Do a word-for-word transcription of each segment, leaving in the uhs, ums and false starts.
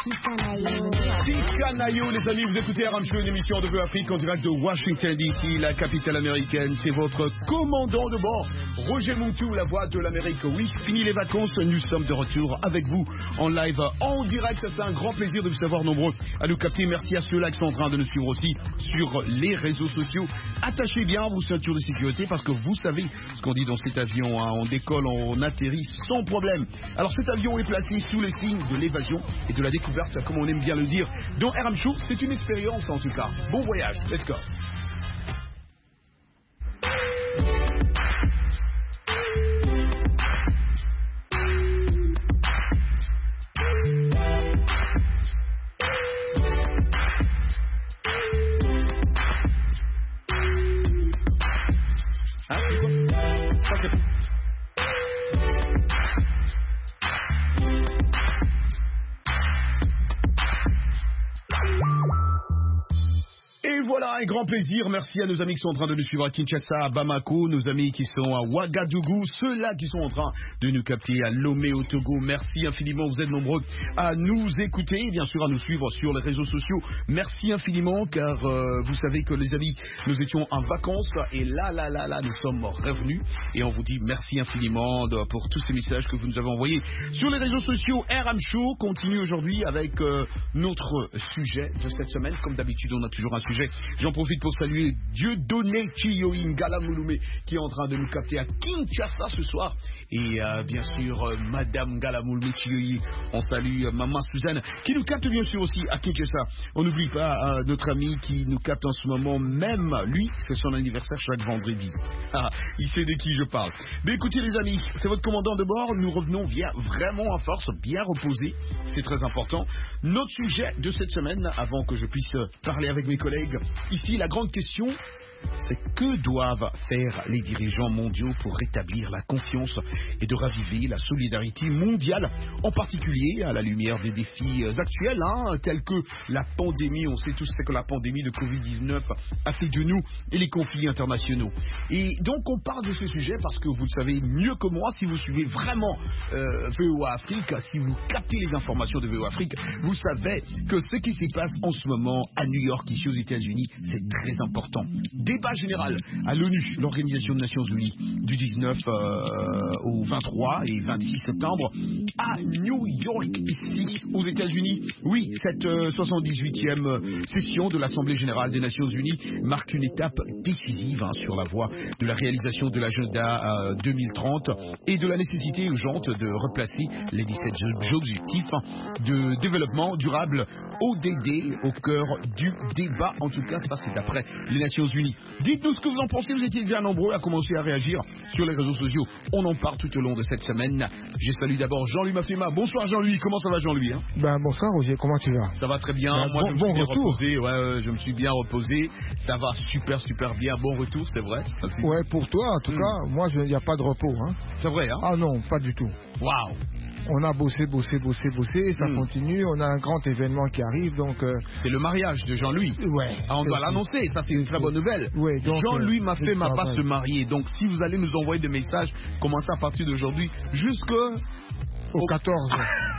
Tikanayo, les amis, vous écoutez R M Show, une émission de Vœux Afrique en direct de Washington D C, la capitale américaine. C'est votre commandant de bord, Roger Moutou, la voix de l'Amérique. Oui, fini les vacances, nous sommes de retour avec vous en live, en direct. C'est un grand plaisir de vous savoir nombreux à nous capter. Merci à ceux-là qui sont en train de nous suivre aussi sur les réseaux sociaux. Attachez bien vos ceintures de sécurité parce que vous savez ce qu'on dit dans cet avion, hein. On décolle, on atterrit sans problème. Alors cet avion est placé sous les signes de l'évasion et de la découverte, comme on aime bien le dire. Dans R M Show, c'est une expérience en tout cas. Bon voyage, let's go. Hein, c'est quoi ça? C'est... Et voilà, un grand plaisir. Merci à nos amis qui sont en train de nous suivre à Kinshasa, à Bamako, nos amis qui sont à Ouagadougou, ceux-là qui sont en train de nous capter à Lomé au Togo. Merci infiniment, vous êtes nombreux à nous écouter et bien sûr à nous suivre sur les réseaux sociaux. Merci infiniment car euh, vous savez que les amis, nous étions en vacances et là, là, là, là, nous sommes revenus et on vous dit merci infiniment de, pour tous ces messages que vous nous avez envoyés sur les réseaux sociaux. R M Show continue aujourd'hui avec euh, notre sujet de cette semaine. Comme d'habitude, on a toujours un sujet. J'en profite pour saluer Dieudonné Chiyoyi Ngala Mouloumé qui est en train de nous capter à Kinshasa ce soir. Et euh, bien sûr, euh, Madame Ngala Mouloumé Chiyoyi, on salue euh, Maman Suzanne qui nous capte bien sûr aussi à Kinshasa. On n'oublie pas euh, notre ami qui nous capte en ce moment même. Lui, c'est son anniversaire chaque vendredi. Ah, il sait de qui je parle. Mais écoutez les amis, c'est votre commandant de bord. Nous revenons bien, vraiment en force, bien reposé. C'est très important. Notre sujet de cette semaine, avant que je puisse parler avec mes collègues, ici, la grande question, c'est que doivent faire les dirigeants mondiaux pour rétablir la confiance et de raviver la solidarité mondiale, en particulier à la lumière des défis actuels, hein, tels que la pandémie. On sait tous ce que la pandémie de covid dix-neuf a fait de nous et les conflits internationaux. Et donc on parle de ce sujet parce que vous le savez mieux que moi, si vous suivez vraiment euh, V O A Afrique, si vous captez les informations de V O A Afrique, vous savez que ce qui se passe en ce moment à New York, ici aux États-Unis, c'est très important. Débat général à l'ONU, l'Organisation des Nations Unies, du dix-neuf euh, au vingt-trois et vingt-six septembre à New York, ici aux États-Unis. Oui, cette euh, soixante-dix-huitième session de l'Assemblée Générale des Nations Unies marque une étape décisive hein, sur la voie de la réalisation de l'agenda euh, deux mille trente et de la nécessité urgente de replacer les dix-sept objectifs de développement durable O D D au cœur du débat. En tout cas, ça c'est d'après les Nations Unies. Dites-nous ce que vous en pensez, vous étiez bien nombreux à commencer à réagir sur les réseaux sociaux. On en parle tout au long de cette semaine. Je salue d'abord Jean-Louis Mafema. Bonsoir Jean-Louis, comment ça va Jean-Louis hein? Ben bonsoir Roger, comment tu vas? Ça va très bien, ben, moi bon, je me bon suis bien retour. reposé, ouais, ouais, je me suis bien reposé, ça va super super bien, bon retour c'est vrai. Merci. Ouais, pour toi en tout mmh. cas, moi il n'y a pas de repos. Hein. C'est vrai hein? Ah non, pas du tout. Waouh. On a bossé, bossé, bossé, bossé, ça mmh. continue, on a un grand événement qui arrive, donc... Euh... C'est le mariage de Jean-Louis. Ouais. Ah, on doit l'annoncer, ça c'est une très bonne nouvelle. Ouais, donc, Jean-Louis euh, Mafema va se marier, donc si vous allez nous envoyer des messages, commencez à partir d'aujourd'hui, jusque... Au quatorze.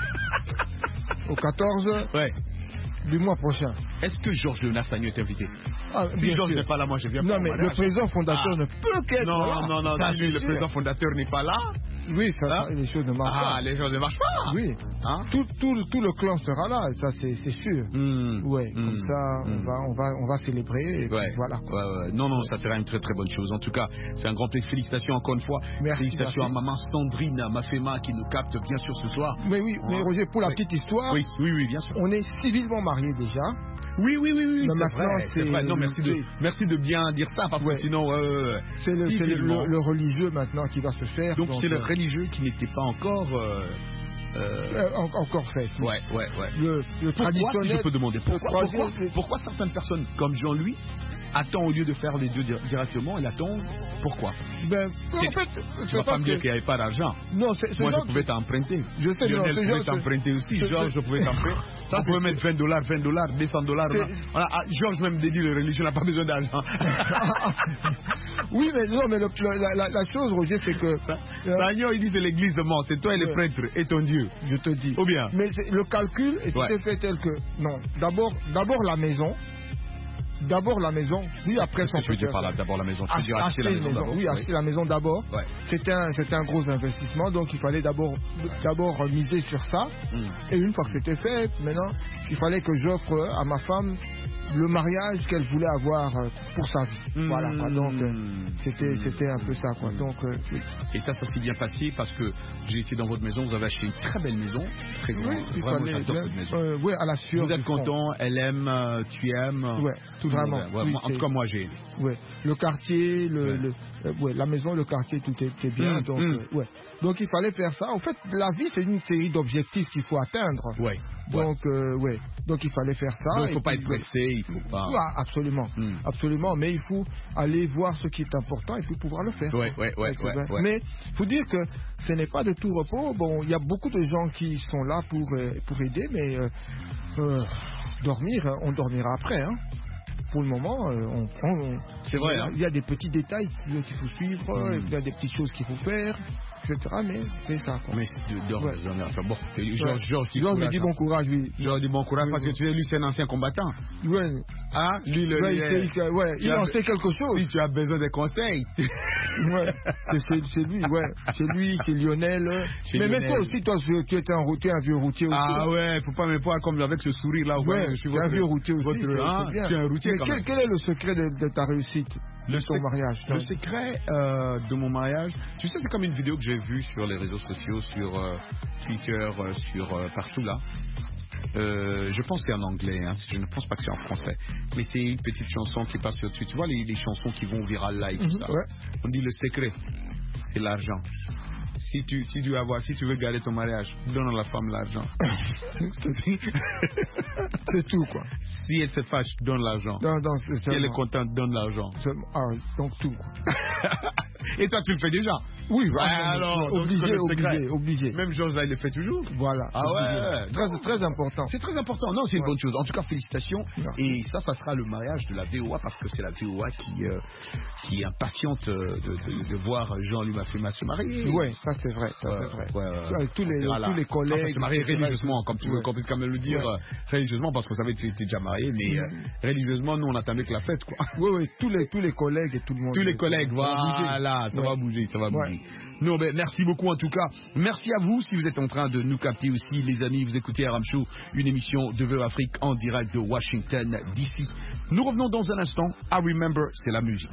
Au quatorze ouais. du mois prochain. Est-ce que Georges Jonas Agnew est invité? Ah, si Georges n'est pas là, moi je viens pas. Non, mais le président fondateur ah. ne peut qu'être non, là. Non, non, non, si le président fondateur n'est pas là... Oui, ça, hein? Les choses ne marchent ah, pas. Ah, les choses ne marchent pas. Oui. Hein? Tout, tout, tout le clan sera là, ça c'est sûr. Mmh. Ouais, mmh. comme ça, mmh. on, va, on, va, on va célébrer. Et ouais. Voilà. Ouais, ouais. Non, non, ouais. Ça sera une très très bonne chose. En tout cas, c'est un grand plaisir. Félicitations encore une fois. Merci. Félicitations merci. à maman Sandrine Mafema qui nous capte bien sûr ce soir. Mais oui, mais Roger, pour la oui. petite histoire, oui, oui, oui, bien sûr. On est civilement mariés déjà. Oui, oui, oui, oui. Mais maintenant, c'est vrai. Non, merci de, merci de bien dire ça parce ouais. que sinon, euh, c'est le, le, le, le religieux maintenant qui va se faire. Donc, donc c'est euh... le religieux qui n'était pas encore. Euh... Euh... Euh, en, encore fait. Oui. Ouais, ouais, ouais. Le, le pourquoi, traditionnel. Si je peux demander pourquoi, pourquoi, pourquoi, pourquoi certaines personnes comme Jean-Louis attend au lieu de faire les deux directement, elle attend pourquoi? Ben, en fait, tu vas pas me dire qu'il n'y avait pas d'argent. Non, c'est moi je pouvais t'emprunter. Je sais, Lionel non, pouvait t'emprunter aussi. Georges, je pouvais t'emprunter. Ça, je pouvais mettre vingt dollars, vingt dollars, deux cents dollars. Voilà, Georges même dit le religieux n'a pas besoin d'argent. Oui, mais non, mais le, la, la, la chose, Roger, c'est que... Sagnon, euh, il dit c'est l'église de mort, c'est toi et les ouais. prêtres et ton Dieu. Je te dis. Ou bien. Mais le calcul est ouais. tout à fait tel que... Non, d'abord, d'abord la maison. D'abord la maison, oui, après son tu veux dire par là, d'abord la maison, tu veux dire acheter, acheter la maison, maison oui, acheter oui. la maison d'abord. Ouais. C'était un, c'était un gros investissement, donc il fallait d'abord, d'abord miser sur ça. Mm. Et une fois que c'était fait, maintenant, il fallait que j'offre à ma femme le mariage qu'elle voulait avoir pour sa vie. Mmh. Voilà, quoi. Donc c'était, c'était un peu ça, quoi. Donc, euh, et ça, ça s'est bien passé parce que j'ai été dans votre maison, vous avez acheté une très belle maison, très grande. Oui, vraiment, j'adore cette maison. Euh, oui, à la sueur. Vous êtes content, elle aime, tu aimes. Ouais, tout vraiment. Ouais, oui, en tout cas, moi, j'ai. Ouais, le quartier, le, ouais. le euh, ouais, la maison, le quartier, tout était bien. Mmh. Donc, mmh. Euh, ouais. Donc il fallait faire ça. En fait, la vie, c'est une série d'objectifs qu'il faut atteindre. Ouais. Donc, ouais. Euh, ouais. Donc il fallait faire ça. Donc il ne faut pas être pressé, il faut pas. Ouais, absolument, mm. absolument. Mais il faut aller voir ce qui est important et puis pouvoir le faire. Ouais, ouais, ouais, ouais, ouais. Mais il faut dire que ce n'est pas de tout repos. Bon, il y a beaucoup de gens qui sont là pour euh, pour aider, mais euh, euh, dormir, on dormira après, hein. Pour le moment, euh, on prend. On, c'est vrai. Hein. Il y a des petits détails qu'il faut suivre, mm. il y a des petites choses qu'il faut faire, et cetera. Mais c'est ça. Quoi. Mais c'est de dormir. Ouais. Enfin, bon, Georges, Georges, Georges me dit bon courage, oui. Georges dit bon courage oui, parce oui. que tu es lui, c'est un ancien combattant. Ouais. Ah, lui, le. Ouais, il, sait, il, ouais, il en sait quelque chose. Oui, tu as besoin de conseils. Ouais. C'est, c'est lui, ouais. C'est lui, c'est Lionel. Chez mais Lionel. Même toi aussi, toi, tu étais un routier, un vieux routier aussi. Ah ouais, faut pas me voir comme avec ce sourire là. Ouais, je suis un vieux routier aussi. Tu es un routier. Quel, quel est le secret de, de ta réussite, le de ton mariage? Le secret euh, de mon mariage, tu sais, c'est comme une vidéo que j'ai vue sur les réseaux sociaux, sur euh, Twitter, euh, sur euh, partout là. Euh, je pense que c'est en anglais, hein, je ne pense pas que c'est en français. Mais c'est une petite chanson qui passe sur Twitter. Tu vois les, les chansons qui vont viral là et tout mm-hmm, ça. Ouais. On dit le secret, c'est l'argent. Si tu, si tu veux avoir, si tu veux garder ton mariage, donne à la femme l'argent. C'est tout, quoi. Si elle se fâche, donne l'argent. Non, non, si elle est contente, donne l'argent. Ah, donc tout. Et toi, tu le fais déjà? Oui, ouais, alors, obligé, obligé, obligé. Même Georges là, il le fait toujours. Voilà. Ah ouais, très, très important. C'est très important. Non, c'est une ouais. bonne chose. En tout cas, félicitations. Ouais. Et ça, ça sera le mariage de la V O A parce que c'est la V O A qui, euh, qui est impatiente de, de, de voir Jean-Louis Mafuma se marier. Oui, ça c'est vrai, ça c'est vrai. Ouais, ouais, tous les, voilà. tous les collègues. Enfin, se marier religieusement, comme tu veux, qu'on puisse quand même le dire, ouais. religieusement, parce qu'on savait que tu étais déjà marié, mais mmh. euh, religieusement, nous, on attendait que la fête, quoi. Oui, oui, tous les, tous les collègues et tout le monde. Tous les collègues, voilà, ça va bouger, ça va bouger. Non, ben, merci beaucoup en tout cas. Merci à vous si vous êtes en train de nous capter aussi, les amis. Vous écoutez Aram Show, une émission de V O Afrique en direct de Washington, D C. Nous revenons dans un instant. I Remember, c'est la musique.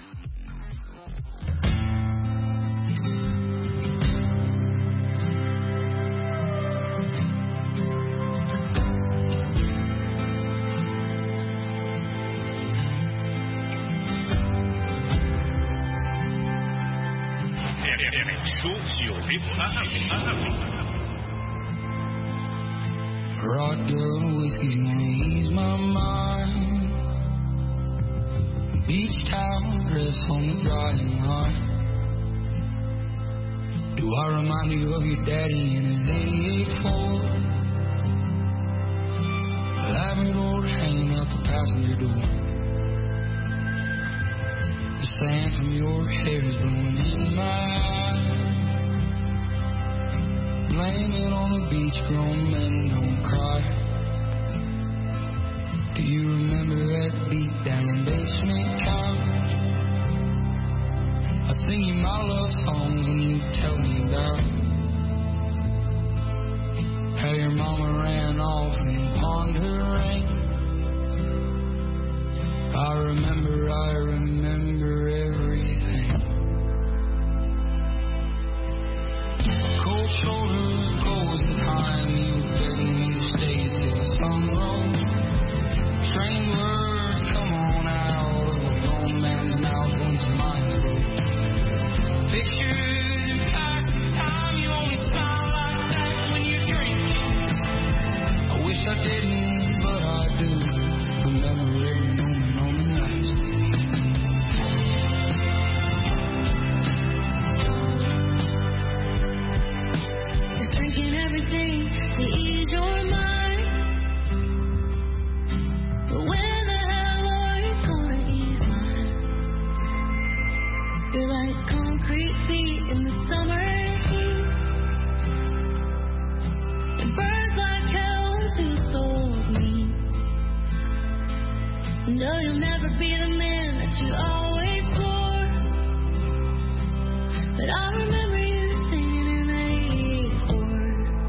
Rock girl whiskey ease my mind. Beach towel dress on the drying line. Do I remind you of your daddy in his eighty-eight Ford? Labrador hanging out the passenger door. The sand from your hair is blowing in my eyes. Blame it on the beach, grown men don't cry. Do you remember that beat down basement couch? I sing you my love songs and you tell me about how your mama ran off and pawned her ring. I remember, I remember everything. Cold shoulder, golden time, you begging me to stay till the sun rose. Train words come on out of a grown man's mouth once mine grows. Pictures you pass as time I'll never be the man that you always were. But I remember you singing in that eighty-four.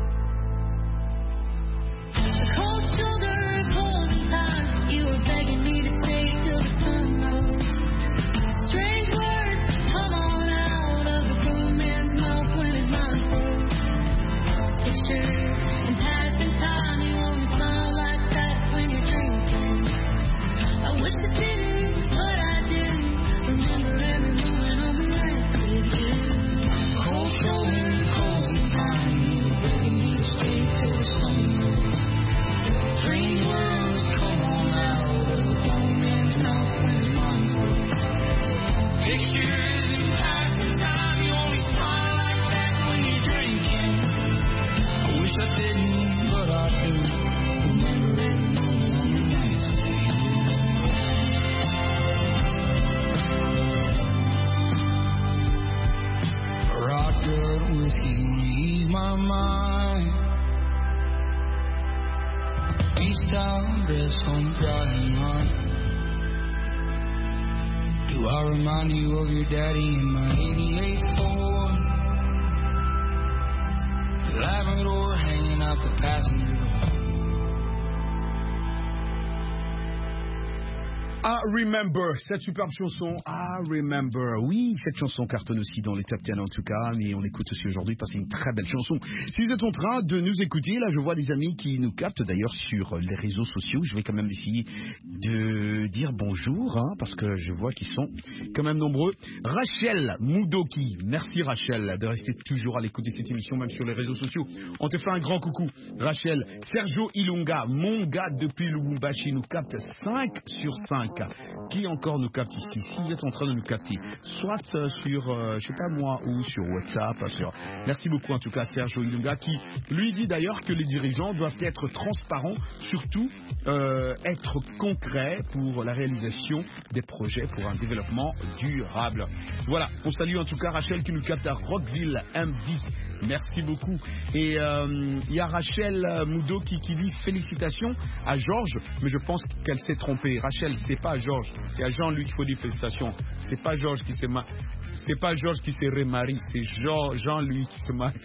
The cold shoulder, closing time. You were begging me to stay till the sun rose. Strange words come on out of a grown man's mouth when his mind froze. Pictures and passing time. You only smile like that when you're drinking. I wish I didn't, but I do. Remember every moment on the night with you. Cold shoulder, closing time. You were begging me to stay till the sun rose. Strange words come on out of a grown man's mouth when his mind froze. Pictures and passing time. You only smile like that when you're drinking. I wish I didn't, but I do. Remember every moment on the nights with you. Rock good whiskey ease my mind. Beach towel dress on the drying line. Do I remind you of your daddy in my eighty-eight Ford? Labrador hanging out the passenger door. I Remember, cette superbe chanson, I Remember. Oui, cette chanson cartonne aussi dans les top dix en tout cas, mais on l'écoute aussi aujourd'hui parce que c'est une très belle chanson. Si vous êtes en train de nous écouter, là je vois des amis qui nous captent d'ailleurs sur les réseaux sociaux. Je vais quand même essayer de dire bonjour, hein, parce que je vois qu'ils sont quand même nombreux. Rachel Moudoki, merci Rachel de rester toujours à l'écoute de cette émission, même sur les réseaux sociaux. On te fait un grand coucou, Rachel. Sergio Ilunga, mon gars depuis Lubumbashi, nous capte cinq sur cinq. Qui encore nous capte ici? Si vous êtes en train de nous capter, soit euh, sur, euh, je sais pas moi, ou sur WhatsApp, sur... Merci beaucoup en tout cas Sergio Ilunga, qui lui dit d'ailleurs que les dirigeants doivent être transparents, surtout euh, être concrets pour la réalisation des projets pour un développement durable. Voilà, on salue en tout cas Rachel qui nous capte à Rockville M D. Merci beaucoup. Et il euh, y a Rachel Moudo qui, qui dit félicitations à Georges, mais je pense qu'elle s'est trompée. Rachel, c'est pas Georges, c'est à Jean lui qu'il faut dire félicitations. C'est pas Georges qui s'est ma... c'est pas Georges qui s'est remarié, c'est Jean, Jean lui qui se marie.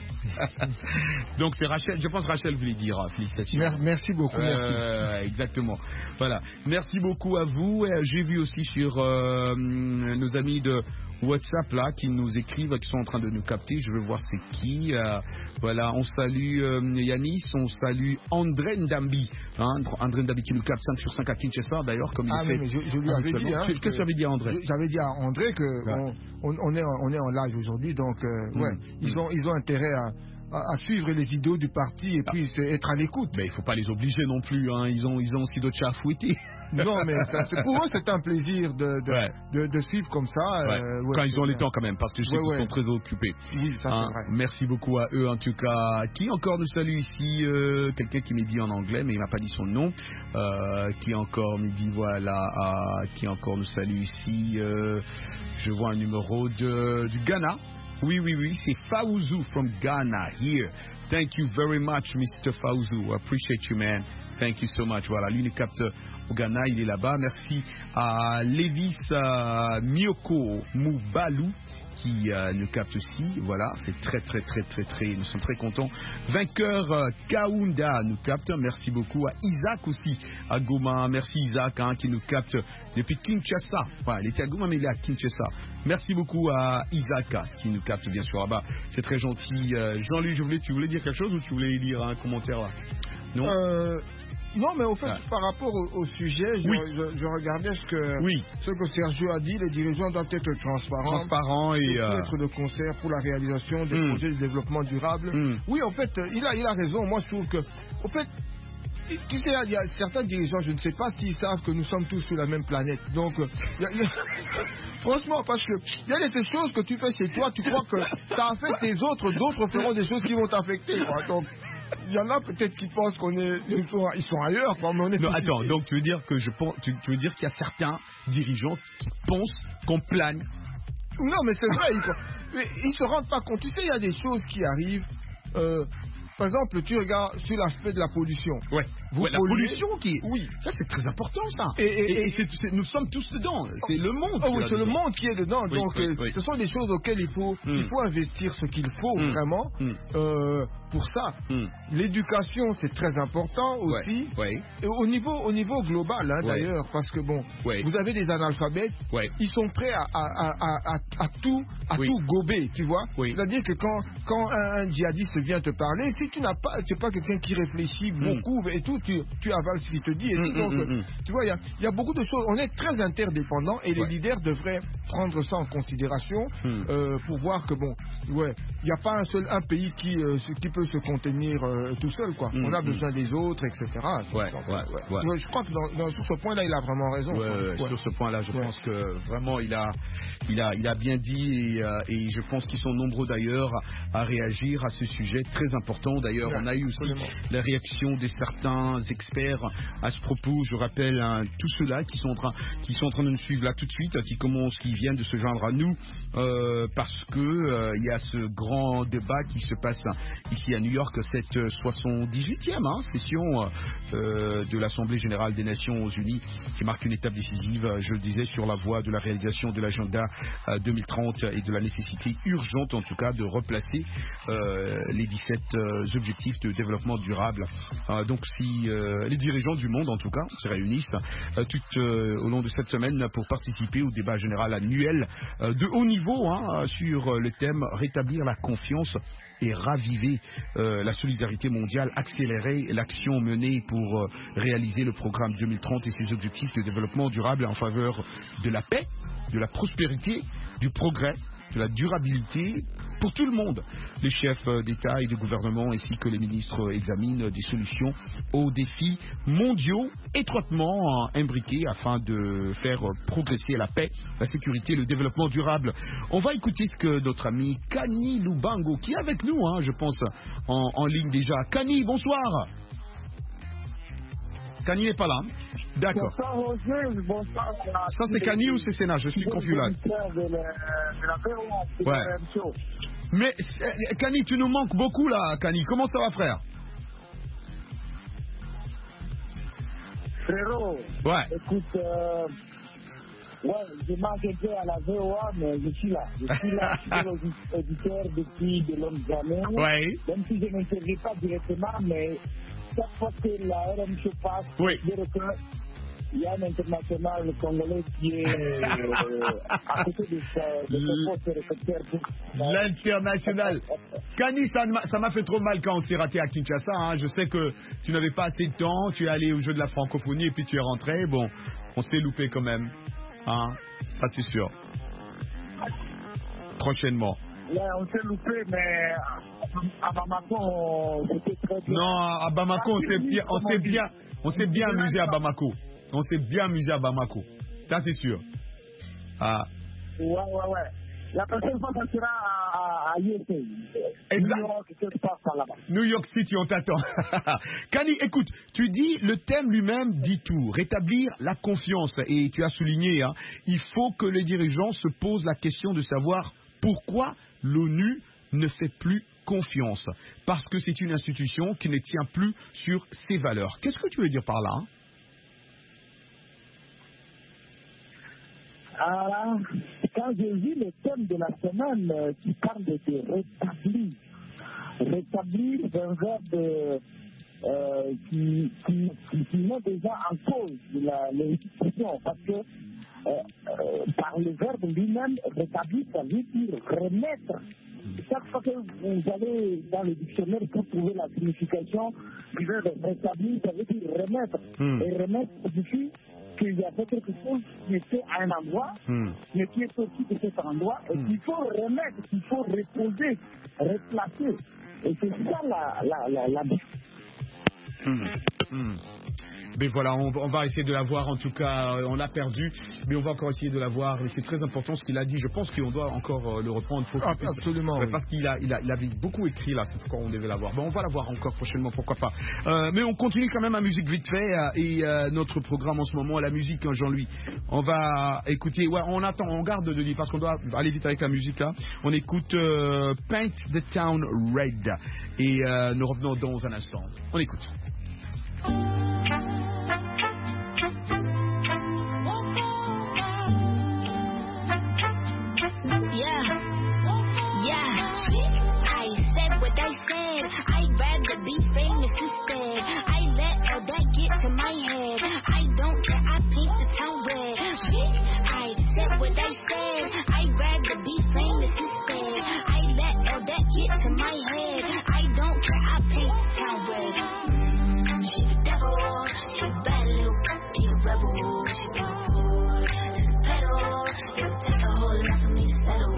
Donc c'est Rachel, je pense Rachel voulait dire félicitations. Merci, merci beaucoup. Euh, merci. Exactement. Voilà. Merci beaucoup à vous. J'ai vu aussi sur euh, nos amis de WhatsApp là qui nous écrivent, qui sont en train de nous capter. Je veux voir c'est qui. Euh, voilà, on salue euh, Yanis, on salue André Ndambi, hein, André Ndambi qui nous capte cinq sur cinq à Kinshasa d'ailleurs comme ah il oui, fait. Mais je, je lui avais dit. Hein, Qu'est-ce que tu avais dit à André? J'avais dit à André que ouais. on, on, on est on est en live aujourd'hui, donc euh, mmh. ouais, ils ont ils ont intérêt à à suivre les vidéos du parti et puis ah. être à l'écoute. Mais il ne faut pas les obliger non plus, hein. ils, ont, ils ont aussi d'autres chats à fouetter. Non, mais ça, pour eux, c'est un plaisir de, de, ouais. de, de suivre comme ça. Ouais. Euh, ouais, quand ils ont le temps quand même, parce que je sais ouais, qu'ils ouais. sont très occupés. Oui, ça hein. c'est vrai. Merci beaucoup à eux en tout cas. Qui encore nous salue ici euh, quelqu'un qui m'a dit en anglais, mais il m'a pas dit son nom. Euh, qui encore me dit voilà, euh, qui encore nous salue ici. Euh, je vois un numéro de, du Ghana. Oui, oui, oui, c'est Faouzou from Ghana here. Thank you very much, Mister Faouzou. I appreciate you, man. Thank you so much. Voilà, lui, il capte au Ghana, il est là-bas. Merci à Lévis uh, Mioko Moubalou qui euh, nous capte aussi. Voilà, c'est très, très, très, très, très, nous sommes très contents. Vainqueur euh, Kaunda nous capte. Merci beaucoup à Isaac aussi, à Goma. Merci Isaac hein, qui nous capte depuis Kinshasa. Enfin, il était à Goma, mais il est à Kinshasa. Merci beaucoup à Isaac qui nous capte bien sûr là-bas. C'est très gentil. Euh, Jean-Louis, je voulais, tu voulais dire quelque chose ou tu voulais lire un commentaire là? Non euh... Non, mais au fait, ah. par rapport au, au sujet, je, oui. je, je regardais ce que, oui. ce que Sergio a dit. Les dirigeants doivent être transparents. Transparents et. Euh... être de concert pour la réalisation des mm. projets de développement durable. Mm. Oui, en fait, il a, il a raison. Moi, je trouve que. En fait, tu sais, il y a certains dirigeants, je ne sais pas s'ils savent que nous sommes tous sur la même planète. Donc, y a, y a... franchement, parce que il y a des choses que tu fais chez toi, tu crois que ça affecte les autres, d'autres feront des choses qui vont t'affecter. Donc, il y en a peut-être qui pensent qu'on est, ils sont, ils sont ailleurs, quoi, mais on est. Non, attends, ici. Donc tu veux dire que je pense, tu, tu veux dire qu'il y a certains dirigeants qui pensent qu'on plane. Non, mais c'est vrai, ils, ils se rendent pas compte. Tu sais, il y a des choses qui arrivent. Euh, par exemple, tu regardes sur l'aspect de la pollution. Ouais. Vous Ouais, la polluez- pollution qui. Oui. Ça, c'est très important, ça. Et- et- Et- et et- c'est- c'est- nous sommes tous dedans. C'est le monde. Oh qui oui, est c'est le là-dedans. monde qui est dedans. Oui, Donc, oui, euh, oui. ce sont des choses auxquelles il faut, Mm. il faut investir ce qu'il faut Mm. vraiment Mm. euh, pour ça. Mm. L'éducation, c'est très important aussi. Ouais. Ouais. Et au niveau, au niveau global, hein, Ouais. d'ailleurs, parce que bon, Ouais. vous avez des analphabètes, Ouais. ils sont prêts à, à, à, à, à- à tout, à Oui. tout gober, tu vois. Oui. C'est-à-dire que quand, quand un, un djihadiste vient te parler, si tu n'as pas, tu n'es pas quelqu'un qui réfléchit beaucoup et tout, tu, tu avales ce qu'il te dit et Mm, tout. mm, Donc, mm, mm. tu vois, il y a, il y a beaucoup de choses. On est très interdépendants et les Ouais. leaders devraient prendre ça en considération Mm. euh, pour voir que bon, ouais, il n'y a pas un seul un pays qui, euh, se- qui peut se contenir euh, tout seul, quoi. Mm, On a mm. besoin des autres, et cetera. Ouais, Donc, ouais, ouais. Ouais, je crois que dans, dans- sur ce point-là, il a vraiment raison. Ouais, quoi. ouais, Ouais. Sur ce point-là, je Ouais. pense que vraiment il a, il a, il a bien dit et, euh, et je pense qu'ils sont nombreux d'ailleurs à, à réagir à ce sujet très important. D'ailleurs, Ouais, on a eu aussi absolument. la réaction des certains experts à ce propos. Je rappelle hein, tous ceux-là qui sont en train, qui sont en train de nous suivre là tout de suite, qui commencent, qui viennent de se joindre à nous euh, parce que euh, il y a ce grand débat qui se passe ici à New York, cette soixante-dix-huitième hein, session euh, de l'Assemblée générale des Nations Unies qui marque une étape décisive, je le disais, sur la voie de la réalisation de l'agenda euh, deux mille trente et de la nécessité urgente en tout cas de replacer euh, les dix-sept euh, objectifs de développement durable. Euh, donc si euh, les dirigeants du monde en tout cas se réunissent euh, tout euh, au long de cette semaine pour participer au débat général annuel euh, de haut niveau hein, sur le thème rétablir la confiance et raviver euh, la solidarité mondiale, accélérer l'action menée pour euh, réaliser le programme deux mille trente et ses objectifs de développement durable en faveur de la paix, de la prospérité, du progrès, de la durabilité pour tout le monde. Les chefs euh, d'État et de gouvernement ainsi que les ministres euh, examinent des solutions aux défis mondiaux étroitement euh, imbriqués afin de faire euh, progresser la paix, la sécurité et le développement durable. On va écouter ce que notre ami Kani Lubango, qui est avec nous, hein, je pense, en, en ligne déjà. Kani, bonsoir. Kani n'est pas là. D'accord. Bonsoir Roger, bonsoir. Ça c'est Kani ou c'est Sénat? Je suis confus là. De la, de la V O A, c'est Ouais. la même chose. Mais euh, Kani, tu nous manques beaucoup là, Kani. Comment ça va, frère? Frérot, Ouais. écoute, euh, ouais, je manque un peu à la V O A, mais je suis là. Je suis là, je suis auditeur depuis de longues années. Ouais. Même si je n'interviens pas directement, mais chaque fois que la R M C passe, Oui. je dirais que il y a un international congolais qui est euh, à côté de ce de ce poste récepteur. pour- L'international. Kani, ça m'a ça m'a fait trop mal quand on s'est raté à Kinshasa. Hein. Je sais que tu n'avais pas assez de temps, tu es allé au jeu de la francophonie et puis tu es rentré. Bon, on s'est loupé quand même. Hein. Ça, c'est sûr. Prochainement. Ouais, on s'est loupé, mais à Bamako, on- c'était très bien. Non, à Bamako, on s'est bien, on s'est bien, on s'est bien amusé à Bamako. On s'est bien amusé à Bamako. Ça, c'est sûr. Ah. Ouais, ouais, ouais. La prochaine fois, ça sera à, à U S A. Exact. New York, quelque part par là-bas. New York City, on t'attend. Kani, écoute, tu dis, le thème lui-même dit tout, rétablir la confiance. Et tu as souligné, hein, il faut que les dirigeants se posent la question de savoir pourquoi l'ONU ne fait plus confiance. Parce que c'est une institution qui ne tient plus sur ses valeurs. Qu'est-ce que tu veux dire par là hein? Alors, quand j'ai vu le thème de la semaine euh, qui parle de, de rétablir, rétablir un verbe euh, euh, qui, qui, qui, qui met déjà en cause la- l'institution, parce que euh, euh, par le verbe lui-même, rétablir, ça veut dire remettre. Chaque fois que vous allez dans le dictionnaire pour trouver la signification du verbe rétablir, ça veut dire remettre. Mm. Et remettre signifie qu'il y avait quelque chose qui était à un endroit, Mm. mais qui est sorti de cet endroit, et Mm. qu'il faut remettre, qu'il faut reposer, replacer. Et c'est ça la, la, la, la Hum, hum. Mais voilà, on, on va essayer de la voir. En tout cas, on l'a perdu, mais on va encore essayer de la voir. Et c'est très important ce qu'il a dit. Je pense qu'on doit encore euh, le reprendre. Faut ah, absolument. Puisse... Oui. Parce qu'il a, il a, il avait beaucoup écrit là. C'est pourquoi on devait la voir. Bon, on va la voir encore prochainement, pourquoi pas. Euh, mais on continue quand même à musique vite fait euh, et euh, notre programme en ce moment, la musique, hein, Jean-Louis. On va écouter. Ouais, on attend, on garde de dire parce qu'on doit aller vite avec la musique là. On écoute euh, Paint the Town Red et euh, nous revenons dans un instant. On écoute. Yeah, yeah. I said what I said. I'd rather be famous instead. I let all that get to my head. I don't care. I paint the town red. I said what I said. I'd rather be famous instead. I let all that get to my head. I don't care. I paint the town red. Mm, she's the devil. She's a bad little she a rebel. She a fool to the pedal. It'll take a whole lot for me to settle.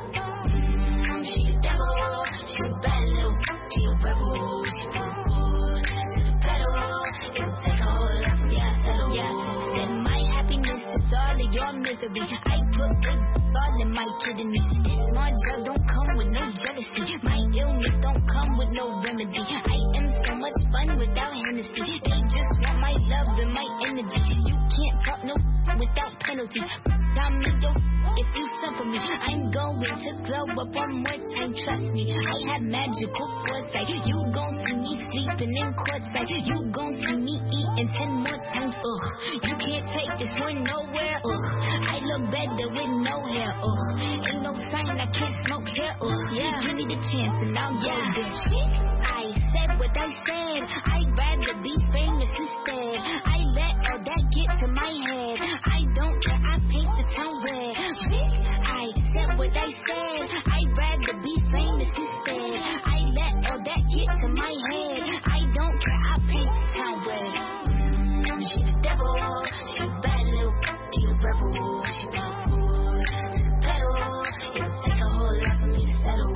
Mm, she's the devil. She's a bad little she a rebel. She a fool to the pedal. It'll take a whole lot for me to settle. Yeah, said my happiness is all of your misery. I put good all in my kidneys. This small gel don't come with no jealousy. My illness don't come with no remedy. I am so much fun without Hennessy. They just want my love and my energy. You can't talk no without penalty. I'm in your if you suffer me. I'm going to glow up one more time. Trust me, I have magical foresight. You gon' see me sleeping in courtside. You gon' see me eating ten more times. Ugh, you can't take this one nowhere. Ugh, I look better with no hair. Ugh, ain't no sign I can't smoke here. Ugh, yeah, give me the chance and I'll go there. I said what I said. I'd rather be famous instead. I let all that get to my head. I don't care. I paint the town red. I said what I said. I'd rather be famous instead. I let all that get to my head. I don't care. I paint the town red. Mm, she's the devil. She's a bad little she a rebel. She a fool to the pedal. It'll take a whole lot for me to settle.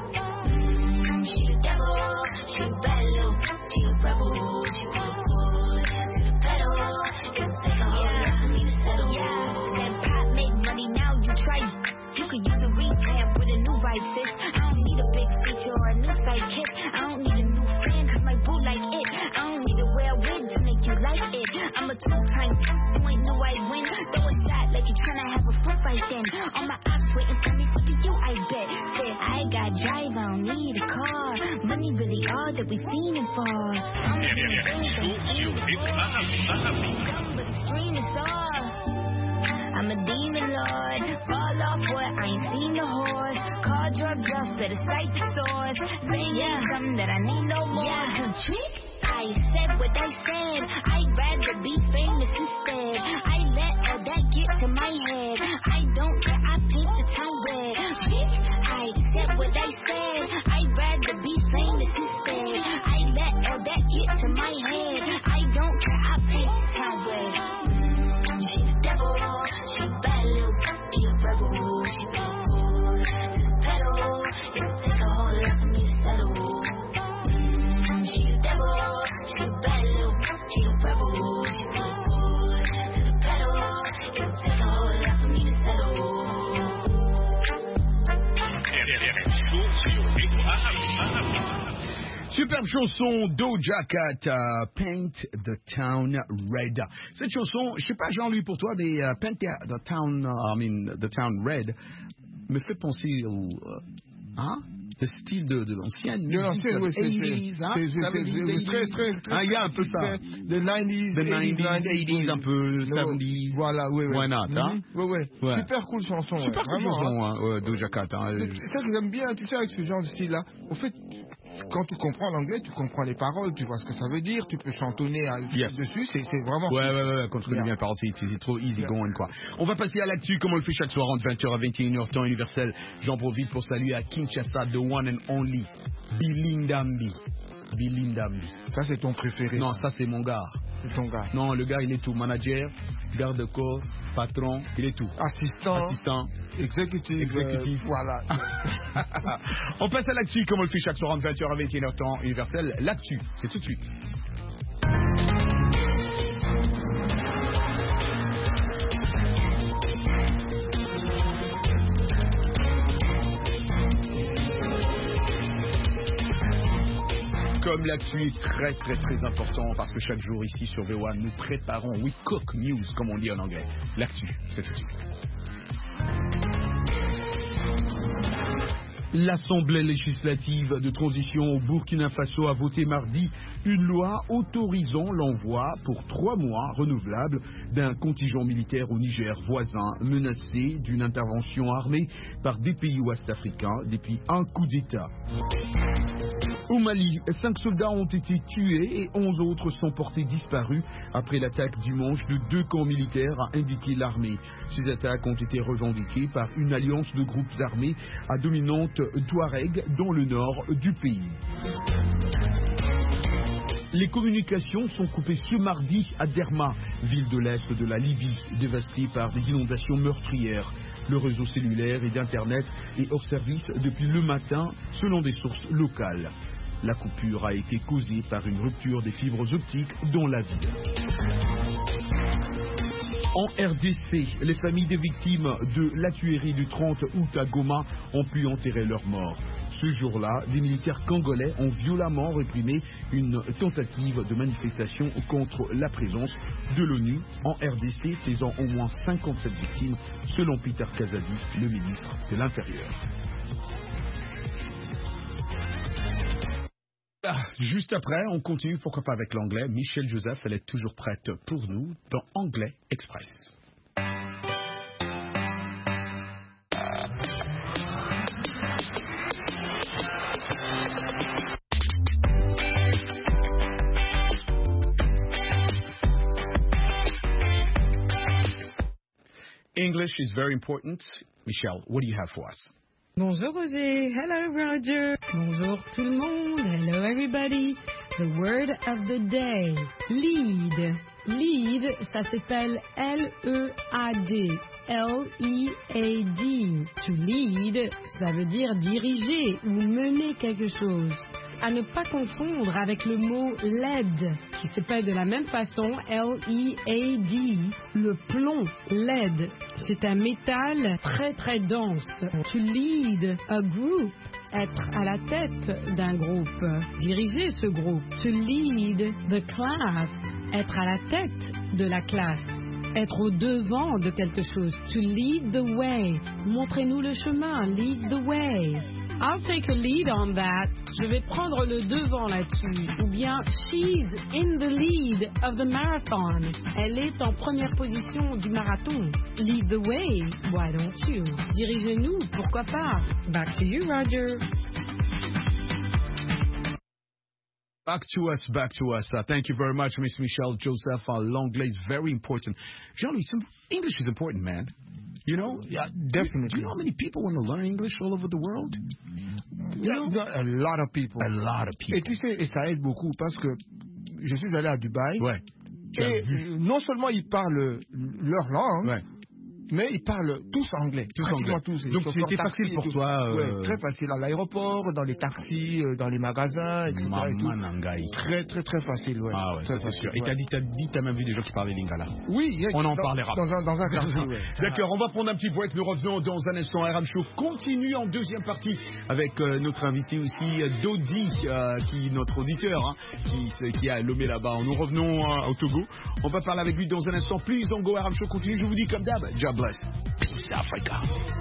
Mm, she's the devil. She's a bad little she a rebel. She a fool to the pedal. It'll take a whole lot for me to settle. Yeah, and pop make money now. You try. You could use a revamp with a new vibe, sis. I don't need a big feature or a new sidekick. I don't need a new friend cause my boo like it. I don't need to wear a wig to make you like it. I'm a two-time you ain't know I win. Throw a shot like you tryna have a foot fight then. All my ops waiting for me for you, I bet. Said I got drive, I don't need a car. Money really all that we fiending for. I'm doing things I'm fiending for. Come but the screen is all. I'm a demon lord, fall off what I ain't seen the horse. Called your bluff, better cite the source. Saying yeah. something that I need no more. Yeah. Trick. I said what I said. I'd rather be famous instead. I let all that get to my head. I don't care. I paint the town red. Trick. I said what I said. I'd rather be famous instead. I let all that get to my head. I don't care. I paint the town red. Mm, she's the devil. She a bad little she a rebel. She a fool to the pedal. It'll take a whole lot for me to settle. Mm, she the devil. She a bad little she a rebel. She a fool to the pedal. It'll take a whole lot for me to settle. Superbe chanson Doja Cat, uh, Paint the Town Red. Cette chanson, je sais pas Jean-Louis pour toi, mais uh, Paint the Town, uh, I mean the Town Red, me fait penser au, uh, hein, le style de, de l'ancienne musique, de l'ancienne, oui, c'est hein, très, très, très, ah, il y a un peu ça, the nineties, the nineties, eighties, un peu, seventies, voilà, oui, oui. Why not, hein? Mm-hmm. Oui, oui, ouais. Super cool chanson. Super ouais. cool Vraiment, chanson, hein. hein, ouais, Doja Cat. Hein. C'est ça que j'aime bien, tu sais, avec ce genre de style-là. Au fait, quand tu comprends l'anglais, tu comprends les paroles, tu vois ce que ça veut dire, tu peux chantonner yes. dessus, c'est, c'est vraiment... Ouais, ouais, ouais, quand tu connais bien les paroles, c'est, c'est trop easy yeah. going, quoi. On va passer à l'actu, comme on le fait chaque soir, entre vingt heures à vingt et une heures, temps universel. J'en profite pour saluer à Kinshasa, the one and only, Bilindambi. Bilindambi. Ça, c'est ton préféré. Non, ça, c'est mon gars. C'est ton gars. Non, le gars, il est tout. Manager, garde-corps, patron, il est tout. Assistant. Assistant. Exécutif. Exécutif. Euh, voilà. On passe à l'actu, comme on le fait chaque soir, entre vingt heures à vingt et une heures, temps universel. L'actu, c'est tout de suite. comme l'actu est très très très important parce que chaque jour ici sur V O A, nous préparons, we cook news comme on dit en anglais. L'actu, c'est tout de suite. L'Assemblée législative de transition au Burkina Faso a voté mardi une loi autorisant l'envoi pour trois mois renouvelables d'un contingent militaire au Niger voisin menacé d'une intervention armée par des pays ouest-africains depuis un coup d'État. Au Mali, cinq soldats ont été tués et onze autres sont portés disparus après l'attaque dimanche de deux camps militaires, a indiqué l'armée. Ces attaques ont été revendiquées par une alliance de groupes armés à dominante Touareg dans le nord du pays. Les communications sont coupées ce mardi à Derma, ville de l'est de la Libye, dévastée par des inondations meurtrières. Le réseau cellulaire et d'Internet est hors service depuis le matin, selon des sources locales. La coupure a été causée par une rupture des fibres optiques dans la ville. En R D C, les familles des victimes de la tuerie du trente août à Goma ont pu enterrer leurs morts. Ce jour-là, des militaires congolais ont violemment réprimé une tentative de manifestation contre la présence de l'ONU en R D C, faisant au moins cinquante-sept victimes, selon Peter Kazadi, le ministre de l'Intérieur. Ah, juste après, on continue, pourquoi pas avec l'anglais. Michel Joseph, elle est toujours prête pour nous dans Anglais Express. English is very important. Michelle, what do you have for us? Bonjour Roger, hello Roger, bonjour tout le monde, hello everybody. The word of the day, lead. Lead, ça s'appelle L E A D, L E A D. To lead, ça veut dire diriger ou mener quelque chose. À ne pas confondre avec le mot lead, qui s'appelle de la même façon L E A D. Le plomb, lead, c'est un métal très très dense. To lead a group, être à la tête d'un groupe, diriger ce groupe. To lead the class, être à la tête de la classe. Être au devant de quelque chose. To lead the way, montrez-nous le chemin, lead the way. I'll take a lead on that. Je vais prendre le devant là-dessus. Ou bien, she's in the lead of the marathon. Elle est en première position du marathon. Lead the way, why don't you? Dirigez-nous, pourquoi pas? Back to you, Roger. Back to us, back to us. Uh, thank you very much, Miss Michelle Joseph. Uh, L'anglais is very important. Jean-Louis, English is important, man. You know? Yeah, definitely. Do you know how many people want to learn English all over the world? You know? A lot of people. A lot of people. Et tu sais, et ça aide beaucoup parce que je suis allé à Dubaï. Ouais. Et non seulement ils parlent leur langue, ouais, mais ils parlent tous anglais. Tous anglais. Tous. Donc c'était facile pour toi. Euh... Ouais, très facile à l'aéroport, dans les taxis, dans les magasins, et cetera. Et tout. Très très très facile. Ouais. Ah ouais, ça c'est sûr. Et t'as dit, t'as dit, t'as même vu des gens qui parlaient lingala. Oui. On en dans, parlera. Dans un, dans un quartier. Ouais. D'accord. On va prendre un petit break. Nous revenons dans un instant. R M Show continue en deuxième partie avec euh, notre invité aussi, Dodi, euh, qui notre auditeur, hein, qui, qui a Lomé là-bas. Nous revenons euh, au Togo. On va parler avec lui dans un instant. Please don't go. R M Show continue. Je vous dis comme d'hab. God bless. Peace, Africa.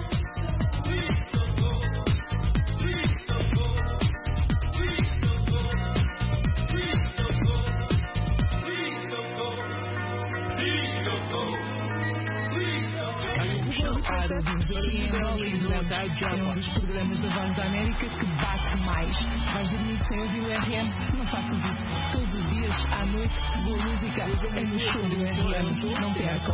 Um dos programas da Voz da América que bate mais. Vais dormir sem ouvir o R M? Não faças isso. Todos os dias, à noite, boa música é no show do R M. Não percam.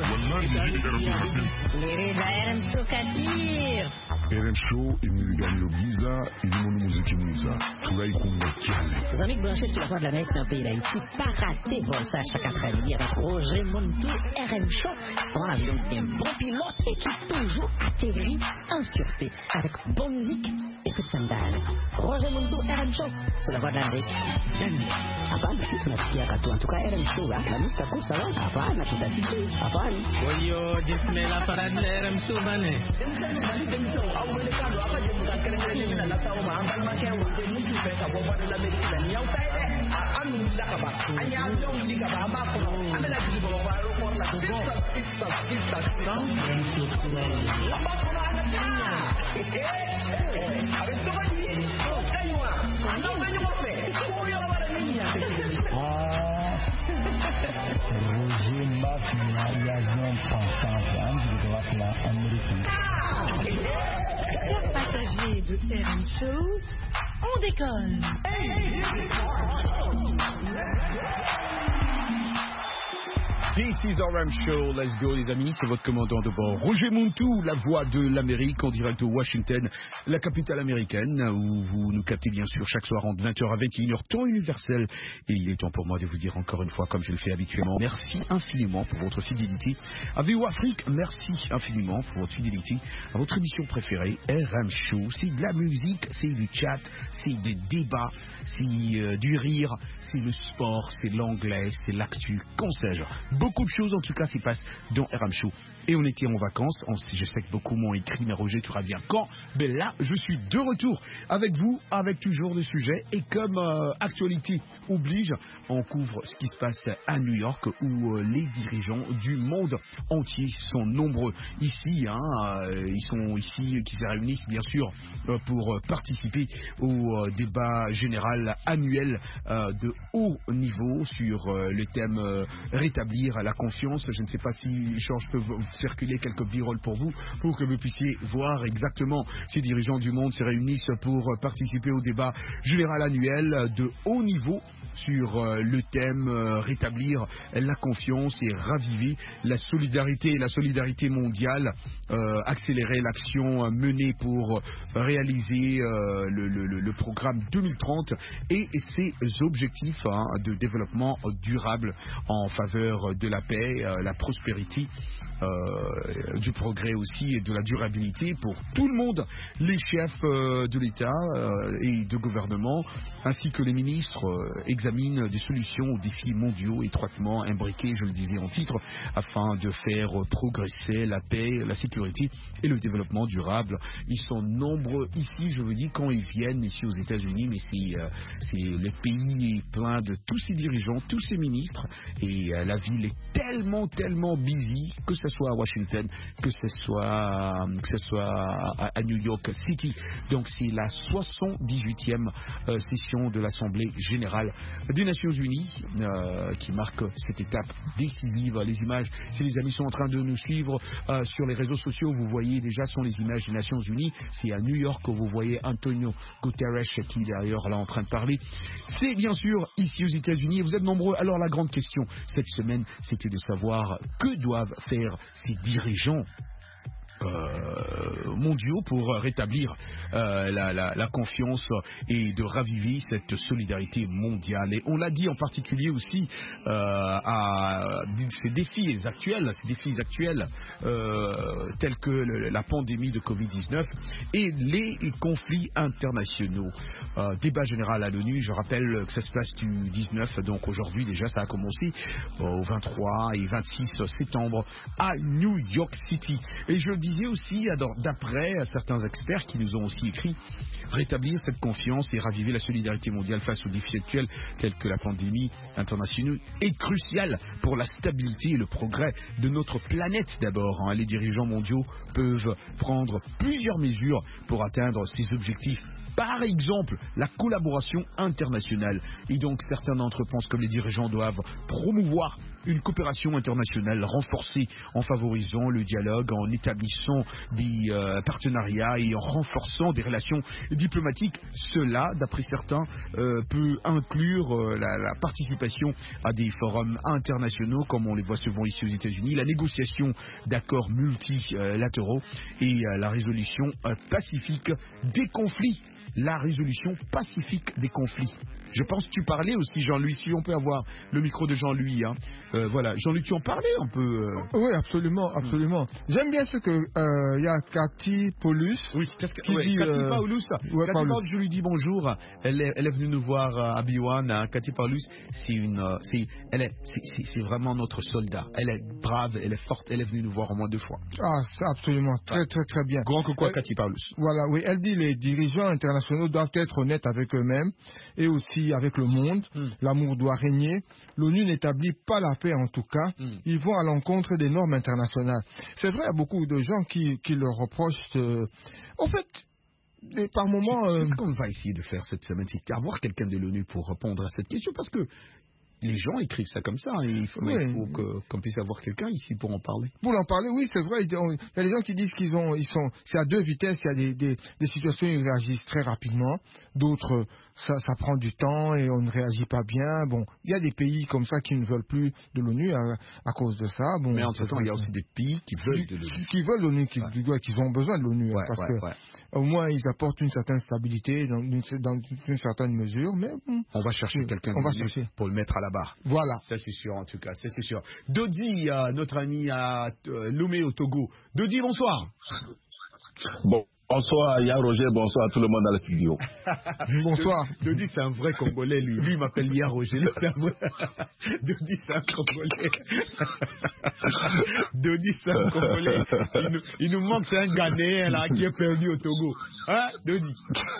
Querida R M Show Kadir. R M Show imilingani Giza ilimoni muziki mwiza furahi kumbakiane. Les amis branchés sur la voix de l'Amérique dans le pays d'Haïti, pas rater Voltage chaque après-midi avec Roger Montou, R M Show, dans l'avion d'un bon pilote et qui toujours atterrit en sûreté avec bonne musique et toute sandale. Roger Montou, R M Show, sur la voix de l'Amérique. À part le fils, on a ce qu'il y a à tout. En tout cas, R M RM Show, la Mister Kusala, hapana, tutasiki, hapana. Kwa hiyo jisme la paradile R M Show bane. Roger Mafia, l'avion transcentrant du droit américain. Chers passagers de R M Show, on décolle. This is R M Show, let's go les amis, c'est votre commandant de bord, Roger Montou, la voix de l'Amérique en direct de Washington, la capitale américaine, où vous nous captez bien sûr chaque soir entre vingt heures à vingt et une heures, temps universel. Et il est temps pour moi de vous dire encore une fois, comme je le fais habituellement, merci infiniment pour votre fidélité. À V O Afrique, merci infiniment pour votre fidélité à votre émission préférée, R M Show. C'est de la musique, c'est du chat, c'est des débats, c'est euh, du rire, c'est le sport, c'est l'anglais, c'est l'actu, qu'en sais-je. Beaucoup de choses en tout cas qui passent dans R M Show. Et on était en vacances, on, je sais que beaucoup m'ont écrit, mais Roger, tu reviens quand? Ben là, je suis de retour avec vous, avec toujours des sujets. Et comme euh, actualité oblige, on couvre ce qui se passe à New York, où euh, les dirigeants du monde entier sont nombreux ici. Hein, euh, ils sont ici, qui se réunissent bien sûr euh, pour euh, participer au euh, débat général annuel euh, de haut niveau sur euh, le thème euh, rétablir la confiance. Je ne sais pas si Georges peut circuler quelques b-rolls pour vous, pour que vous puissiez voir exactement ces dirigeants du monde se réunissent pour participer au débat général annuel de haut niveau sur euh, le thème euh, rétablir la confiance et raviver la solidarité, la solidarité mondiale, euh, accélérer l'action euh, menée pour réaliser euh, le, le, le programme deux mille trente et ses objectifs hein, de développement durable en faveur de la paix, euh, la prospérité, euh, du progrès aussi et de la durabilité pour tout le monde, les chefs euh, de l'État euh, et de gouvernement, ainsi que les ministres euh, examinent des solutions aux défis mondiaux étroitement imbriqués, je le disais en titre, afin de faire progresser la paix, la sécurité et le développement durable. Ils sont nombreux ici, je vous dis, quand ils viennent ici aux États-Unis, mais c'est euh, c'est le pays est plein de tous ces dirigeants, tous ces ministres, et euh, la ville est tellement, tellement busy, que ce soit à Washington, que ce soit, que ce soit à, à New York City. Donc c'est la soixante-dix-huitième euh, session de l'Assemblée générale des Nations Unies euh, qui marque cette étape décisive. Les images, si les amis sont en train de nous suivre euh, sur les réseaux sociaux, vous voyez déjà sont les images des Nations Unies. C'est à New York que vous voyez Antonio Guterres qui est d'ailleurs là en train de parler. C'est bien sûr ici aux États-Unis. Vous êtes nombreux. Alors la grande question cette semaine, c'était de savoir que doivent faire ces dirigeants Euh, mondiaux pour rétablir euh, la, la, la confiance et de raviver cette solidarité mondiale. Et on l'a dit en particulier aussi euh, à ces défis actuels, ces défis actuels euh, tels que le, la pandémie de covid dix-neuf et les conflits internationaux. Euh, débat général à l'ONU, je rappelle que ça se passe du dix-neuf, donc aujourd'hui déjà ça a commencé euh, au vingt-trois et vingt-six septembre à New York City. Et je le disais aussi, d'après certains experts qui nous ont aussi écrit, rétablir cette confiance et raviver la solidarité mondiale face aux défis actuels tels que la pandémie internationale est crucial pour la stabilité et le progrès de notre planète d'abord. Hein. Les dirigeants mondiaux peuvent prendre plusieurs mesures pour atteindre ces objectifs. Par exemple, la collaboration internationale. Et donc, certains d'entre eux pensent que les dirigeants doivent promouvoir une coopération internationale renforcée en favorisant le dialogue, en établissant des euh, partenariats et en renforçant des relations diplomatiques. Cela, d'après certains, euh, peut inclure euh, la, la participation à des forums internationaux, comme on les voit souvent ici aux États-Unis, la négociation d'accords multilatéraux et euh, la résolution euh, pacifique des conflits. La résolution pacifique des conflits. Je pense que tu parlais aussi, Jean-Louis, si on peut avoir le micro de Jean-Louis. Hein. Euh, voilà, Jean-Louis, tu en parlais un peu euh... Oui, absolument, absolument. Mm. J'aime bien ce que il euh, y a Cathy Paulus. Oui, qu'est-ce que, qui ouais, dit Cathy euh... Paulus. Ouais, Cathy Paulus, je lui dis bonjour. Elle est, elle est venue nous voir à Biwan. Hein. Cathy Paulus, c'est une, euh, c'est, elle est, c'est, c'est, c'est vraiment notre soldat. Elle est brave, elle est forte. Elle est venue nous voir au moins deux fois. Ah, c'est absolument très, ouais. très, très bien. Grand que quoi, euh, Cathy Paulus. Voilà, oui, elle dit les dirigeants internationaux doivent être honnêtes avec eux-mêmes et aussi avec le monde. Mm. L'amour doit régner. L'ONU n'établit pas la paix en tout cas. Mm. Ils vont à l'encontre des normes internationales. C'est vrai, il y a beaucoup de gens qui, qui leur reprochent. Euh... En fait, et par moments. C'est ce euh... qu'on va essayer de faire cette semaine, c'est avoir quelqu'un de l'ONU pour répondre à cette question, parce que les gens écrivent ça comme ça. Hein, il faut, oui. il faut que, qu'on puisse avoir quelqu'un ici pour en parler. Pour en parler, oui, c'est vrai. Il y a des gens qui disent qu'ils ont, ils sont, c'est à deux vitesses. Il y a des, des, des situations où ils réagissent très rapidement. D'autres, ça, ça prend du temps et on ne réagit pas bien. Bon, il y a des pays comme ça qui ne veulent plus de l'ONU à, à cause de ça. Bon, mais entre temps, il y a aussi des pays qui veulent de l'ONU. Qui veulent l'ONU, qui, ouais. qui ont besoin de l'ONU. Ouais, parce ouais, que ouais. au moins, ils apportent une certaine stabilité dans une, dans une certaine mesure. Mais bon, on va chercher quelqu'un on va chercher. pour le mettre à la barre. Voilà. Ça, c'est sûr, en tout cas. Ça, c'est sûr. Dodi, euh, notre ami à euh, Lomé au Togo. Dodi, bonsoir. Bon. Bonsoir, Yann Roger, bonsoir à tout le monde dans le studio. Bonsoir. Dodi, c'est un vrai Congolais, lui. Lui, il m'appelle Yann Roger. C'est un vrai... Dodi, c'est un Congolais. Dodi, c'est un Congolais. Il nous, il nous manque, c'est un Ghanéen, là, qui est perdu au Togo. Hein, Dodi?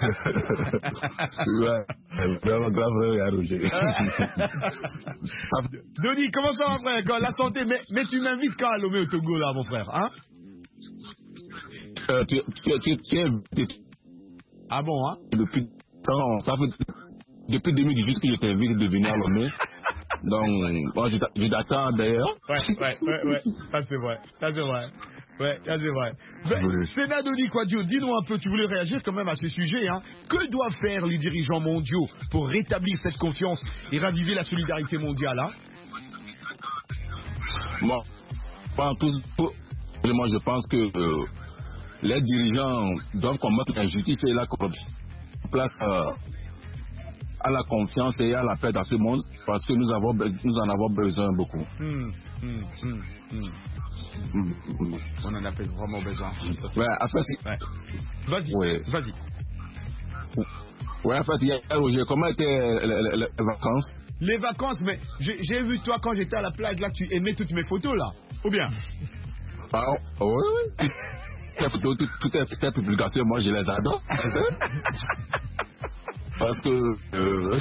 Ouais, vraiment grand frère, Yann Roger. Dodi, comment ça va, frère? La santé, mais, mais tu m'invites quand à Lomé au Togo, là, mon frère, hein? Euh, tu, tu, tu, tu es invité. Ah bon, hein? Depuis, non, ça fait, depuis deux mille dix-huit que je t'invite de venir à Lomé. Donc, bon, je t'attends d'ailleurs. Ouais, ouais, ouais, ouais. Ça c'est vrai. Ça c'est vrai. Ouais, ça c'est vrai. Ben, Sénat Dodi Kwadjo, dis-nous un peu, tu voulais réagir quand même à ce sujet, hein. Que doivent faire les dirigeants mondiaux pour rétablir cette confiance et raviver la solidarité mondiale, hein? Bon, pas tout, tout, moi je pense que euh, les dirigeants doivent combattre l'injustice et la corruption. Place euh, à la confiance et à la paix dans ce monde, parce que nous, avons, nous en avons besoin beaucoup. Mmh, mmh, mmh, mmh. Mmh, mmh. On en a vraiment besoin. Ouais, en fait, ouais. Vas-y, ouais. vas-y. Ouais, en fait, hier, Roger, comment étaient les, les, les vacances? Les vacances, mais j'ai vu toi quand j'étais à la plage, là, tu aimais toutes mes photos, là. Ou bien? Ah, oui, oui. Tes photos, toutes tes, tes publications, moi, je les adore. Parce que... Euh...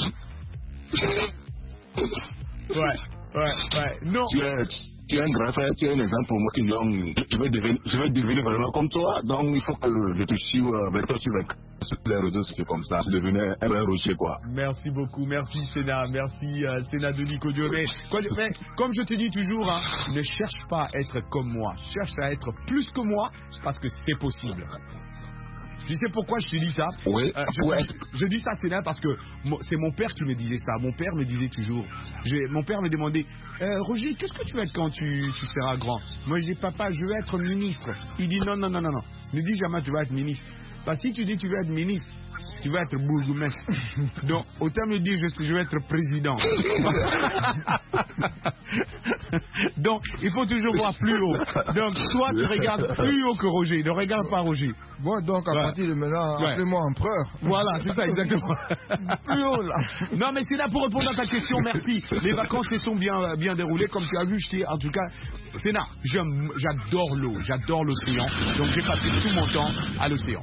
ouais, ouais, ouais. Non. Tu es, tu es un grand frère, tu es un exemple pour moi. Donc, je vais devenir, je vais devenir vraiment comme toi. Donc, il faut que je te suive avec toi sur les réseaux sociaux comme ça. Je devenais un vrai rocher, quoi. Merci beaucoup. Merci, Sénat. Merci, euh, Sénat Dodi Kwadjo. Mais, mais comme je te dis toujours, hein, ne cherche pas à être comme moi. Cherche à être plus que moi parce que c'est possible. Tu sais pourquoi je te dis ça? Oui. Euh, je, ouais. je dis ça, Sénat, parce que c'est mon père qui me disait ça. Mon père me disait toujours. Mon père me demandait, euh, Roger, qu'est-ce que tu veux être quand tu, tu seras grand? Moi, je dis, papa, je veux être ministre. Il dit, non, non, non, non, non. Ne dis jamais tu vas être ministre. Parce que si tu dis tu veux être ministre, tu vas être bourgmestre. Donc, autant me dire je, je vais être président. Donc, il faut toujours voir plus haut. Donc, toi, tu regardes plus haut que Roger. Ne regarde pas Roger. Bon, donc, à ouais. partir de maintenant, ouais. appelez-moi empereur. Voilà, c'est ça, exactement. Plus haut, là. Non, mais c'est là pour répondre à ta question, merci. Les vacances se sont bien, bien déroulées, comme tu as vu, je t'ai, en tout cas, Sénat, j'adore l'eau, j'adore l'océan. Donc, j'ai passé tout mon temps à l'océan.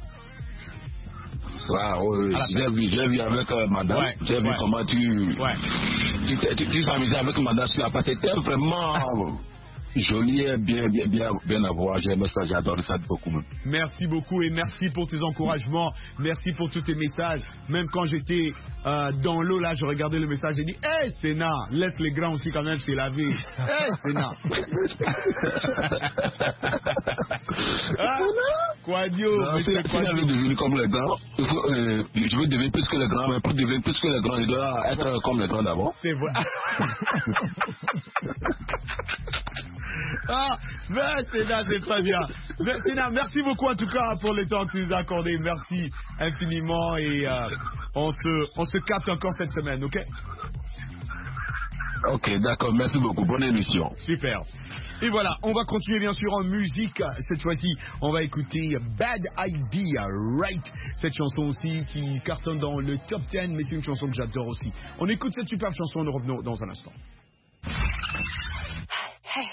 Ah, oui, oui. J'ai vu, j'ai vu avec euh, madame, ouais, j'ai vu ouais. comment tu, ouais. tu, tu, tu, tu t'amusais avec madame sur la patte. C'était vraiment joli et bien, bien, bien, bien à voir. J'aime ça, j'adore ça beaucoup. Merci beaucoup et merci pour tes encouragements. Merci pour tous tes messages. Même quand j'étais euh, dans l'eau, là, je regardais le message, j'ai dit, hé, hey, Sénat, laisse les grands aussi quand même se laver. Hé, hey, Sénat. Ah, Kwadjo, mais c'est quoi? Je veux devenir comme les grands. Euh, je veux devenir plus que les grands, mais pour devenir plus que les grands, je dois être comme les grands d'abord. C'est vrai. Ah, mais Sénat, c'est très bien. Mais, Sénat, merci beaucoup en tout cas pour le temps que tu nous as accordé. Merci infiniment et euh, On se, on se capte encore cette semaine, ok? Ok, d'accord, merci beaucoup. Bonne émission. Super. Et voilà, on va continuer bien sûr en musique. Cette fois-ci, on va écouter Bad Idea, Right. Cette chanson aussi qui cartonne dans le top dix, mais c'est une chanson que j'adore aussi. On écoute cette superbe chanson, nous revenons dans un instant. Hey.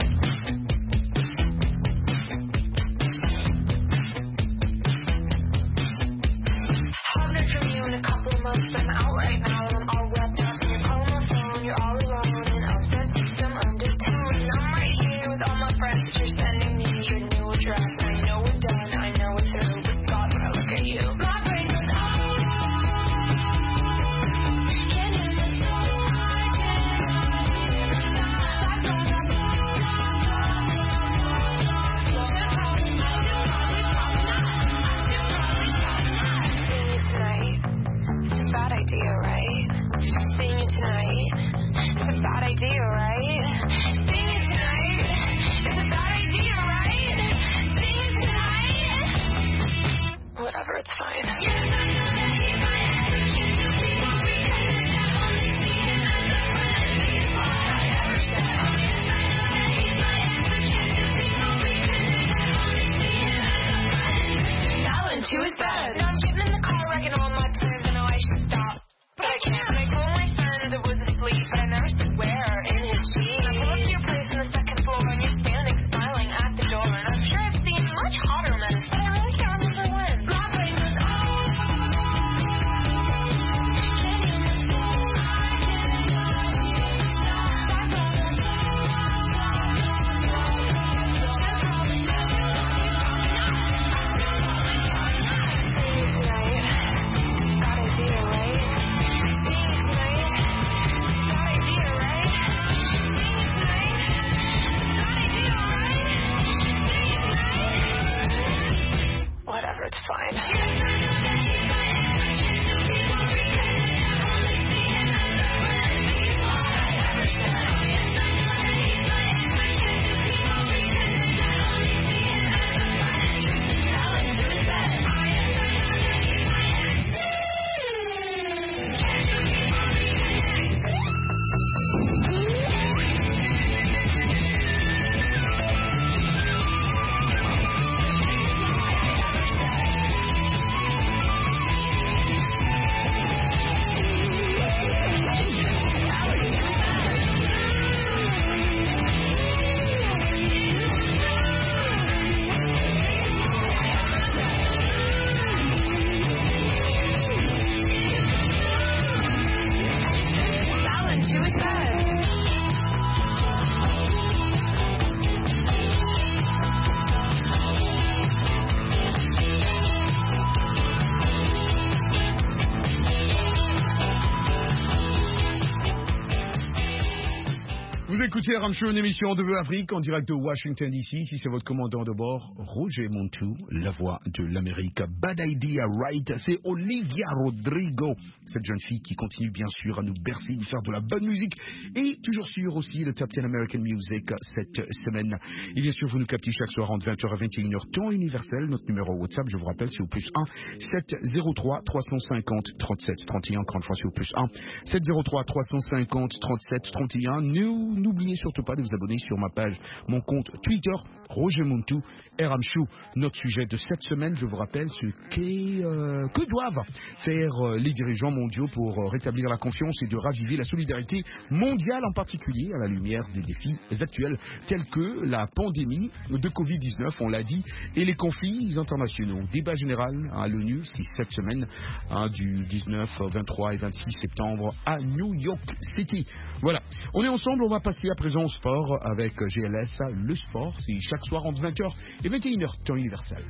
Haven't heard from you in a couple of months, but I'm out right now and I'm all wrapped up. And you're calling my phone, you're all alone and upset, some undertone. And I'm right here with all my friends that you're sending me your new address. And I know we're done, I know we're through, but God, when I look at you, my brain goes, oh. Can't hear the soul, bad idea, right? Seeing you tonight, it's a bad idea, right? Seeing you tonight, it's a bad idea, right? Seeing you tonight, whatever, it's fine. Balance, two is bad. Now I'm getting in the car, wrecking all my plans, and now I should stop. But I can't. And I told my friend it was asleep, but I never said where. In his jeans. I pull up to your place on the second floor, and you're standing smiling at the door. And I'm sure I've seen much hotter men, but I really can't remember when. My brain goes, oh. Whatever, it's fine. Écoutez R M Show, une émission de Afrique en direct de Washington D C. Ici, c'est votre commandant de bord, Roger Montou, la voix de l'Amérique. Bad Idea, Right. C'est Olivia Rodrigo, cette jeune fille qui continue bien sûr à nous bercer, nous faire de la bonne musique. Et toujours sûr aussi le Top dix American Music cette semaine. Et bien sûr, vous nous captez chaque soir entre vingt heures à vingt et une heures, temps universel. Notre numéro WhatsApp, je vous rappelle, c'est au plus un sept zéro trois trois cent cinquante trente-sept trente et un. Encore une fois, c'est au plus un sept zéro trois trois cent cinquante trente-sept trente et un. Nous, n'oubliez surtout pas de vous abonner sur ma page, mon compte Twitter, Roger Montou, R M Show. Notre sujet de cette semaine, je vous rappelle, ce qu'est, euh, que doivent faire euh, les dirigeants mondiaux pour euh, rétablir la confiance et de raviver la solidarité mondiale, en particulier à la lumière des défis actuels tels que la pandémie de covid dix-neuf, on l'a dit, et les conflits internationaux. Débat général à l'ONU, c'est cette semaine, hein, du dix-neuf, vingt-trois et vingt-six septembre à New York City. Voilà, on est ensemble, on va passer à présent au sport avec G L S. Le sport, c'est chaque soir entre vingt heures et vingt et une heures, temps universel.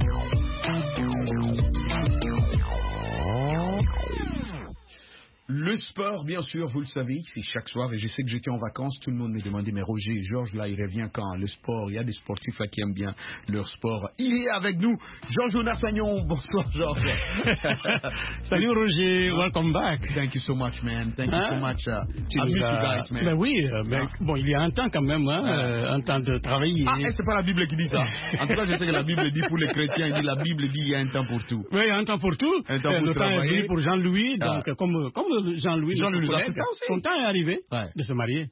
Le sport, bien sûr, vous le savez, c'est chaque soir. Et je sais que j'étais en vacances, tout le monde me demandait, mais Roger, Georges, là, il revient quand? Le sport, il y a des sportifs là qui aiment bien leur sport. Il est avec nous, Georges Sagnon. Bonsoir, Georges. Salut, Roger. Welcome back. Thank you so much, man. Thank you so much. Uh, tu I miss nous as... you guys, man. Ben oui, euh, mais Ah. bon, il y a un temps quand même, hein, Ah. euh, un temps de travailler. Ah, et c'est pas la Bible qui dit ça. En tout cas, je sais que la Bible dit pour les chrétiens, il dit, la Bible dit, il y a un temps pour tout. Oui, il y a un temps pour tout. Un temps Euh, pour le temps est travailler. venu pour Jean-Louis, Ah. donc comme, comme Jean-Louis, Jean-Louis notre nous a collègue, fait ça aussi. son temps est arrivé Ouais. de se marier.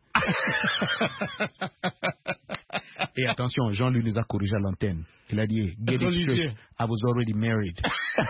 Et attention, Jean-Louis nous a corrigé à l'antenne. Il a dit, get it Religieux. straight, I was already married.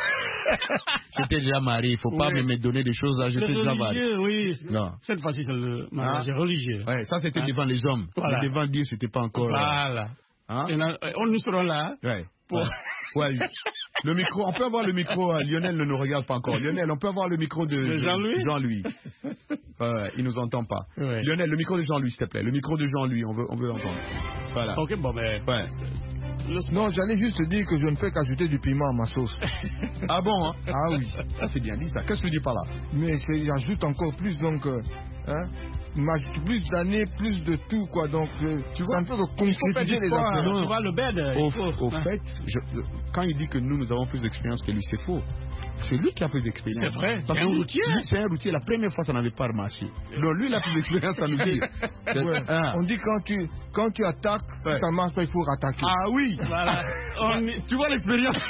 J'étais déjà marié, il faut pas Oui. me donner des choses là, j'étais Le déjà marié. religieux, oui. Non. Cette fois-ci, c'est le mariage Ah. religieux. Ouais, ça c'était Hein? devant les hommes. Voilà. Mais devant Dieu, c'était pas encore. euh, Voilà. Hein? Et là, on nous serons là. Ouais. Pour- Ouais. Ouais. Le micro, on peut avoir le micro. euh, Lionel ne nous regarde pas encore. Lionel, on peut avoir le micro de, De Jean-Louis Jean-Louis. Ouais, il nous entend pas. Ouais. Lionel, le micro de Jean-Louis, s'il te plaît. Le micro de Jean-Louis, on veut, on veut entendre. Voilà. Ok, bon, ben. Ouais. Non, j'allais juste te dire que je ne fais qu'ajouter du piment à ma sauce. Ah bon, hein? Ah oui. Ça c'est bien dit ça. Qu'est-ce que tu dis par là? Mais c'est- j'ajoute encore plus, donc, euh, hein, m'ajoute plus d'années, plus de tout, quoi. Donc, euh, tu vois, un peu de concrétiser les pas, affaires. Tu vois le bed Au, il faut- au hein. fait, je- quand il dit que nous, nous avons plus d'expérience que lui, c'est faux. C'est lui qui a plus d'expérience. C'est vrai, Parce c'est un que routier. lui, C'est un routier. La première fois, ça n'avait pas marché. Donc lui, il a plus d'expérience à nous dire. Ouais. Ah. On dit quand tu, quand tu attaques, Ouais. si ça marche pas, il faut rattaquer. Ah oui. Voilà. On est- Tu vois l'expérience.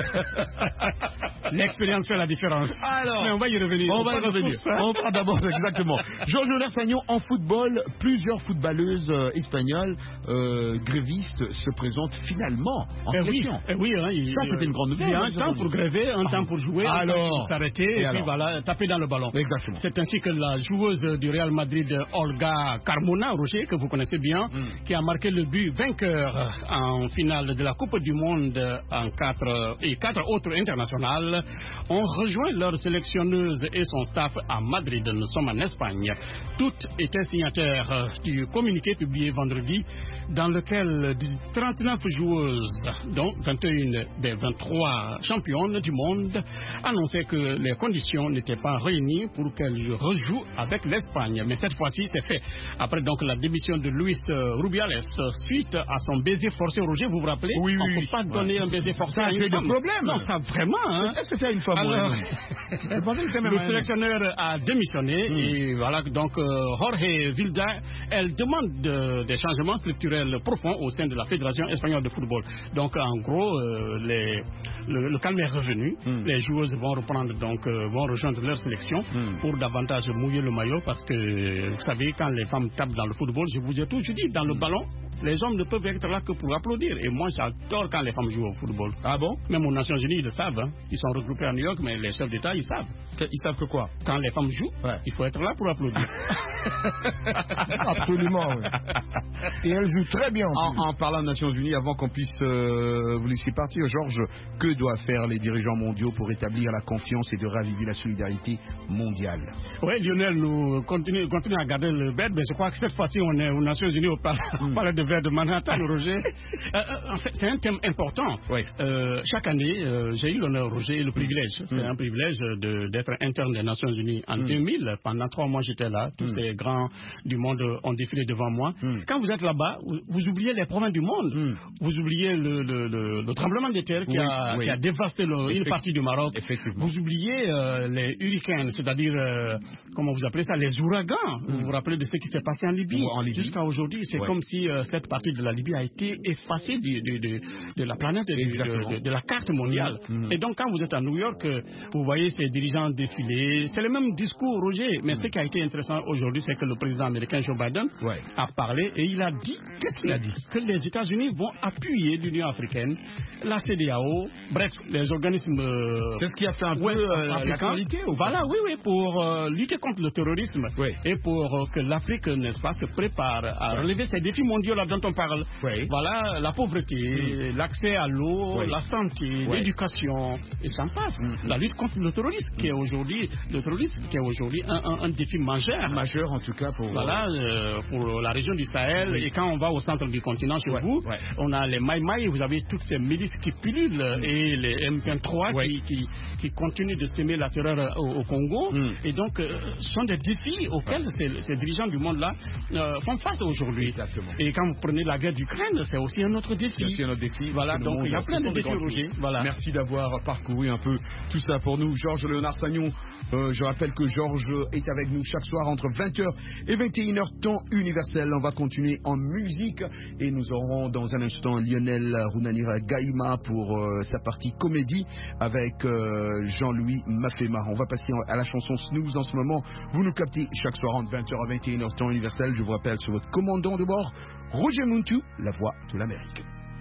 L'expérience fait la différence. Alors, Mais on va y revenir. On va y parle de revenir. course, hein. On parle d'abord, exactement. Georges Sagnon, en football, plusieurs footballeuses euh, espagnoles euh, grévistes se présentent finalement en Eh oui, sélection. eh oui, hein, il- Ça, c'était une grande nouvelle. Il y a hein, un j'ai temps entendu. pour gréver, un temps pour jouer, un temps Alors. pour s'arrêter, et, Et puis alors. voilà, taper dans le ballon. Exactement. C'est ainsi que la joueuse du Real Madrid, Olga Carmona, Roger, que vous connaissez bien, Mm. qui a marqué le but vainqueur en finale de la Coupe du Monde en quatre, et quatre autres internationales, ont rejoint leur sélectionneuse et son staff à Madrid. Nous sommes en Espagne. Toutes étaient signataires euh, du communiqué publié vendredi, dans lequel trente-neuf joueuses, dont vingt et une des vingt-trois championnes du monde, annonçaient que les conditions n'étaient pas réunies pour qu'elles rejouent avec l'Espagne. Mais cette fois-ci, c'est fait. Après donc la démission de Luis euh, Rubiales, euh, suite à son baiser forcé, Roger, vous vous rappelez? Oui, oui, On ne oui. peut pas donner Ouais. un baiser forcé Ça a à une créé des femme. problèmes. Non, ça vraiment, hein? Est-ce que c'est une femme? Alors, ouais, non. Je pensais que c'était même le un- sélectionneur a démissionné Mm. et voilà donc euh, Jorge Vilda, elle demande euh, des changements structurels profonds au sein de la Fédération espagnole de football. Donc en gros, euh, les, le, le calme est revenu. Mm. Les joueuses vont reprendre donc euh, vont rejoindre leur sélection Mm. pour davantage mouiller le maillot parce que vous savez quand les femmes tapent dans le football, je vous ai toujours dit dans le ballon. Les hommes ne peuvent être là que pour applaudir. Et moi, j'adore quand les femmes jouent au football. Ah bon? Même aux Nations Unies, ils le savent. Hein. Ils sont regroupés à New York, mais les chefs d'État, ils savent. Ils savent que quoi? Quand les femmes jouent, Ouais. il faut être là pour applaudir. Absolument, oui. Et elle joue très bien. en plus. En, en parlant des Nations Unies, avant qu'on puisse euh, vous laisser partir, Georges, que doivent faire les dirigeants mondiaux pour établir la confiance et de raviver la solidarité mondiale? Oui, Lionel, nous continuons continue à garder le bed, mais je crois que cette fois-ci, on est aux Nations Unies, on parle, on parle de verre de Manhattan, Roger. Euh, euh, en fait, c'est un thème important. Oui. Euh, chaque année, euh, j'ai eu l'honneur, Roger, et le privilège. C'est un privilège de- d'être interne des Nations Unies. En deux mille, pendant trois mois, j'étais là. Tous ces grands du monde ont défilé devant moi. Quand vous êtes là-bas, vous, vous oubliez les problèmes du monde. Vous oubliez le, le- le- le tremblement de terre qui, Oui, a, oui. qui a dévasté le- une Effect- partie du Maroc. Effectivement. Vous oubliez euh, les hurricanes, c'est-à-dire, euh, comment vous appelez ça, les ouragans. Vous vous rappelez de ce qui s'est passé en Libye. Ouais, en Libye. Jusqu'à aujourd'hui, c'est Ouais. comme si euh, cette partie de la Libye a été effacée du- du- du- de la planète, et du- Exactement. de, de- de la carte mondiale. Mhm. Et donc, quand vous êtes à New York, euh, vous voyez ces dirigeants défiler. C'est le même discours, Roger. Mais ce qui a été intéressant aujourd'hui, c'est que le président américain Joe Biden Ouais. a parlé et il a dit, qu'est-ce qu'il a dit? Que les États-Unis vont appuyer l'Union africaine, la C D A O, bref, les organismes. euh, C'est ce qui a fait un peu ouest euh, africains. l'actualité ou pas? Voilà, oui, oui, pour euh, lutter contre le terrorisme Oui. et pour euh, que l'Afrique, n'est-ce pas, se prépare à relever ces défis mondiaux-là. territoires dont on parle. Oui. Voilà, la pauvreté, mmh. l'accès à l'eau, oui. la santé, oui. l'éducation, et ça en passe. Mmh. La lutte contre le terrorisme, mmh. qui est aujourd'hui, le terrorisme qui est aujourd'hui un, un, un défi majeur. Majeur en tout cas pour. Voilà, euh, pour la région du Sahel. Oui. Et quand on va au centre du continent chez ouais. vous, ouais. on a les Maï Maï, vous avez toutes ces milices qui pullulent mmh. et les M vingt-trois ouais. qui, qui, qui continuent de semer la terreur au, au Congo. Mmh. Et donc, euh, ce sont des défis auxquels ouais. ces, ces dirigeants du monde-là euh, font face aujourd'hui. Exactement. Et quand vous prenez la guerre d'Ukraine, c'est aussi un autre défi. C'est aussi un autre défi. Voilà, donc il y a plein de défis, Roger. Voilà. Merci d'avoir parcouru un peu tout ça pour nous. Georges Léonard Sagnon, euh, je rappelle que Georges est avec nous chaque soir entre vingt heures et vingt et une heures, temps universel. On va continuer en musique et nous aurons dans un instant Lionel Runanira Gaïma pour euh, sa partie comédie avec euh, Jean-Louis Mafema. On va passer à la chanson Snooze en ce moment. Vous nous captez chaque soir entre vingt heures et vingt et une heures, temps universel. Je vous rappelle sur votre commandant de bord, Roger Muntu, la voix de l'Amérique.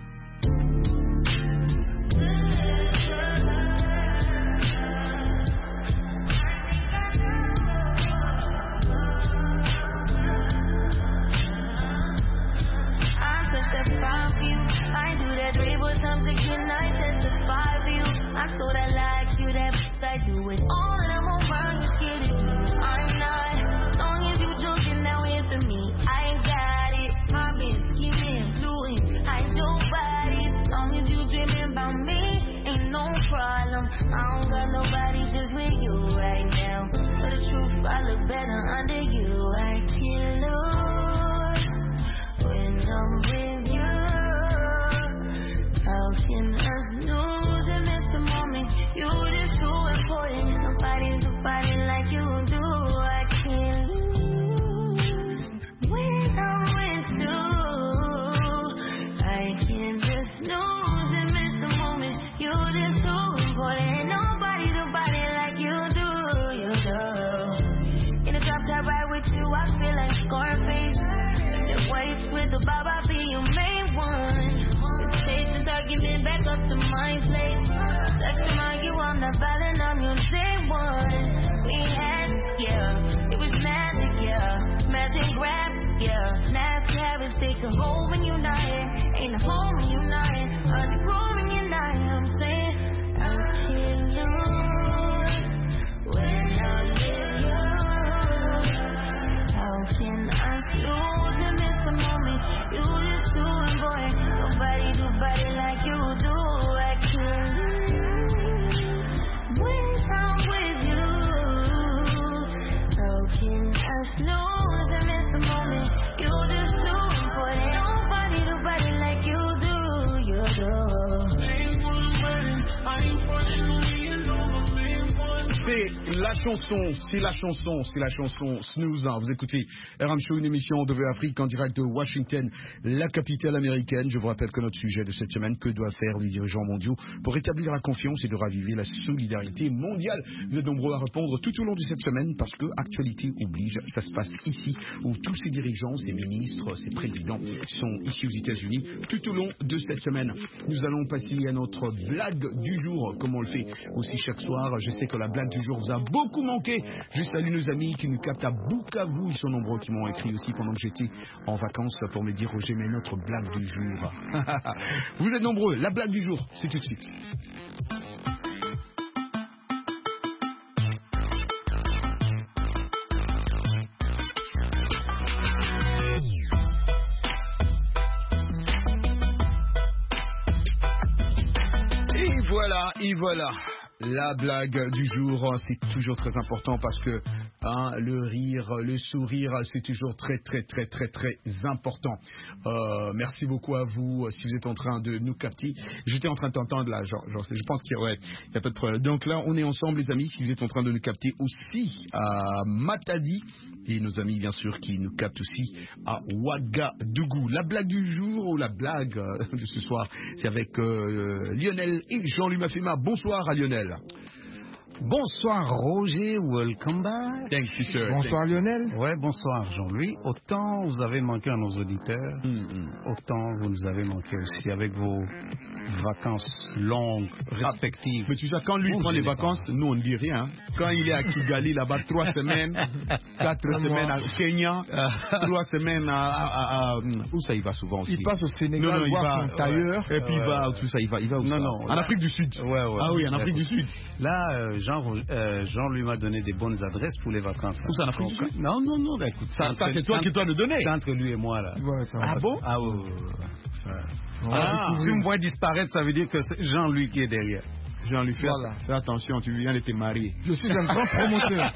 I do that three more times again, I testify for you. I saw that like you, that I do it all and I'm around, you scared to do. I'm not, as long as you joking, now in for me. I got it, my been scheming, fluent, hide your body. As long as you dreaming about me, ain't no problem. I don't got nobody just with you right now. For the truth, I look better under you. I can't lose when I'm with you. How can us lose and miss the moment? You just too important. Nobody, nobody like you do. I can't lose when I'm with you. I can't just lose and miss the moment. You just too important. Nobody, nobody like you do. You do. In the drop top ride with you, I feel like Scarface. The waits with the bob, I'll be your main one. Argument back up to my place. Let's remind you I'm not violent, I'm your day one. We had, yeah, it was magic, yeah. Magic grab, yeah. Nasty habits take a hold when you're not here. Ain't a home when you're not here. Hard to grow when you're not here. I'm saying I can't lose when I'm with you. How can I lose and miss the moment? You just too important. Nobody do body like you do. I can't lose when I'm with you. How can I snooze and miss the moment? You just too important. Nobody do body like you do. You do. C'est la chanson, c'est la chanson, c'est la chanson Snooze. Vous écoutez R M Show, une émission de V Afrique en direct de Washington, la capitale américaine. Je vous rappelle que notre sujet de cette semaine, que doivent faire les dirigeants mondiaux pour rétablir la confiance et de raviver la solidarité mondiale. Vous êtes nombreux à répondre tout au long de cette semaine parce que actualité oblige, ça se passe ici où tous ces dirigeants, ces ministres, ces présidents sont ici aux États-Unis tout au long de cette semaine. Nous allons passer à notre blague du jour, comme on le fait aussi chaque soir. Je sais que la blague du jour vous a beaucoup manqué. Je salue nos amis qui nous captent à Bukavu. Ils sont nombreux qui m'ont écrit aussi pendant que j'étais en vacances pour me dire Roger, mais notre blague du jour. Vous êtes nombreux. La blague du jour, c'est tout de suite. Et voilà, et voilà. La blague du jour, c'est toujours très important parce que hein, le rire, le sourire, c'est toujours très très très très très important. Euh, merci beaucoup à vous si vous êtes en train de nous capter. J'étais en train de t'entendre là, genre, genre, je pense qu'il ouais, y a pas de problème. Donc là, on est ensemble les amis, si vous êtes en train de nous capter aussi à Matadi. Et nos amis, bien sûr, qui nous captent aussi à Ouagadougou. La blague du jour, ou la blague euh, de ce soir, c'est avec euh, Lionel et Jean-Louis Mafema. Bonsoir à Lionel. Bonsoir Roger, welcome back. Thank you, sir. Bonsoir Lionel. Ouais, bonsoir Jean-Louis. Autant vous avez manqué à nos auditeurs, mm-hmm. autant vous nous avez manqué aussi avec vos vacances longues, respectives. Mais tu sais, quand lui vous prend les vacances, pas. nous on ne dit rien. Quand il est à Kigali, là-bas, trois semaines, quatre semaines à Kenya, trois semaines à, à, à, à... Où ça, il va souvent aussi? Il passe au Sénégal, non, non, voir il va, son tailleur. Ouais. Et puis ouais, il va, ouais. tout ça, il va, il va où Non, ça? non. En Là, Afrique du Sud. Ouais, ouais. Ah oui, en Afrique du Sud. Là, euh, Jean, euh, Jean lui m'a donné des bonnes adresses pour les vacances. Où ça, en Afrique du Sud? Non, non, non, bah, écoute. Ça, ça c'est toi qui dois le donner. C'est entre lui et moi, là. Ouais, ah bon? Ah oui, oui, oui. Ah, si vous me voyez disparaître, ça veut dire que c'est Jean-Louis qui est derrière. Jean-Louis, fais, voilà. fais attention, tu viens de te marier. Je suis un grand promoteur.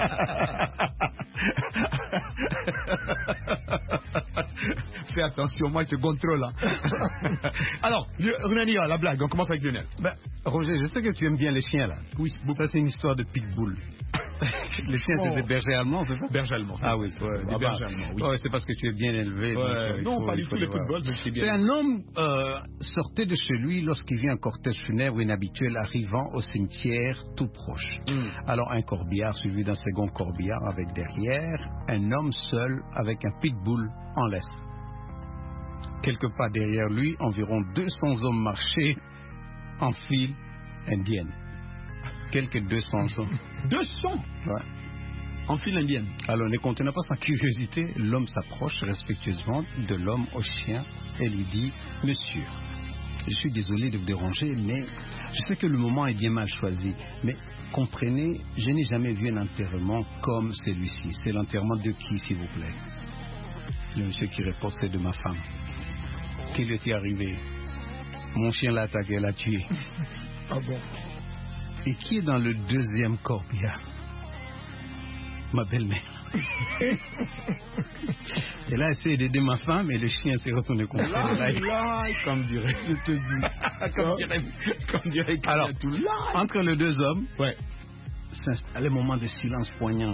Fais attention, moi je te contrôle. Hein. Alors, Renani, la blague, on commence avec Lionel. Ben, Roger, je sais que tu aimes bien les chiens là. Oui, ça c'est une histoire de pitbull. Les chiens, oh. c'est des bergers allemands, c'est ça? Bergers allemands. Ah oui, ouais, des bergers allemands. Oui. Ouais, c'est parce que tu es bien élevé. Ouais. Donc, euh, non, faut, pas du tout les footballs, mais c'est bien. C'est un homme euh, sortait de chez lui lorsqu'il vit un cortège funèbre inhabituel arrivant au cimetière tout proche. Mm. Alors un corbillard suivi d'un second corbillard avec derrière un homme seul avec un pitbull en laisse. Quelque part derrière lui, environ deux cents hommes marchaient en file indienne. Quelques deux cents hommes. deux cents? Ouais. En file indienne. Alors, ne contenant pas sa curiosité, l'homme s'approche respectueusement de l'homme au chien et lui dit « Monsieur, je suis désolé de vous déranger, mais je sais que le moment est bien mal choisi. Mais comprenez, je n'ai jamais vu un enterrement comme celui-ci. C'est l'enterrement de qui, s'il vous plaît ?» Le monsieur qui répond « C'est de ma femme. » Qu'est-ce qui lui est arrivé? Mon chien l'a attaqué, l'a tué. Ah bon? Et qui est dans le deuxième corbillard? Ma belle-mère. Elle a essayé d'aider ma femme et le chien s'est retourné contre elle. Là, comme dirait, je te dis. comme dirait, comme dirait. Alors, tout là. Entre les deux hommes, ouais. s'installe un moment de silence poignant.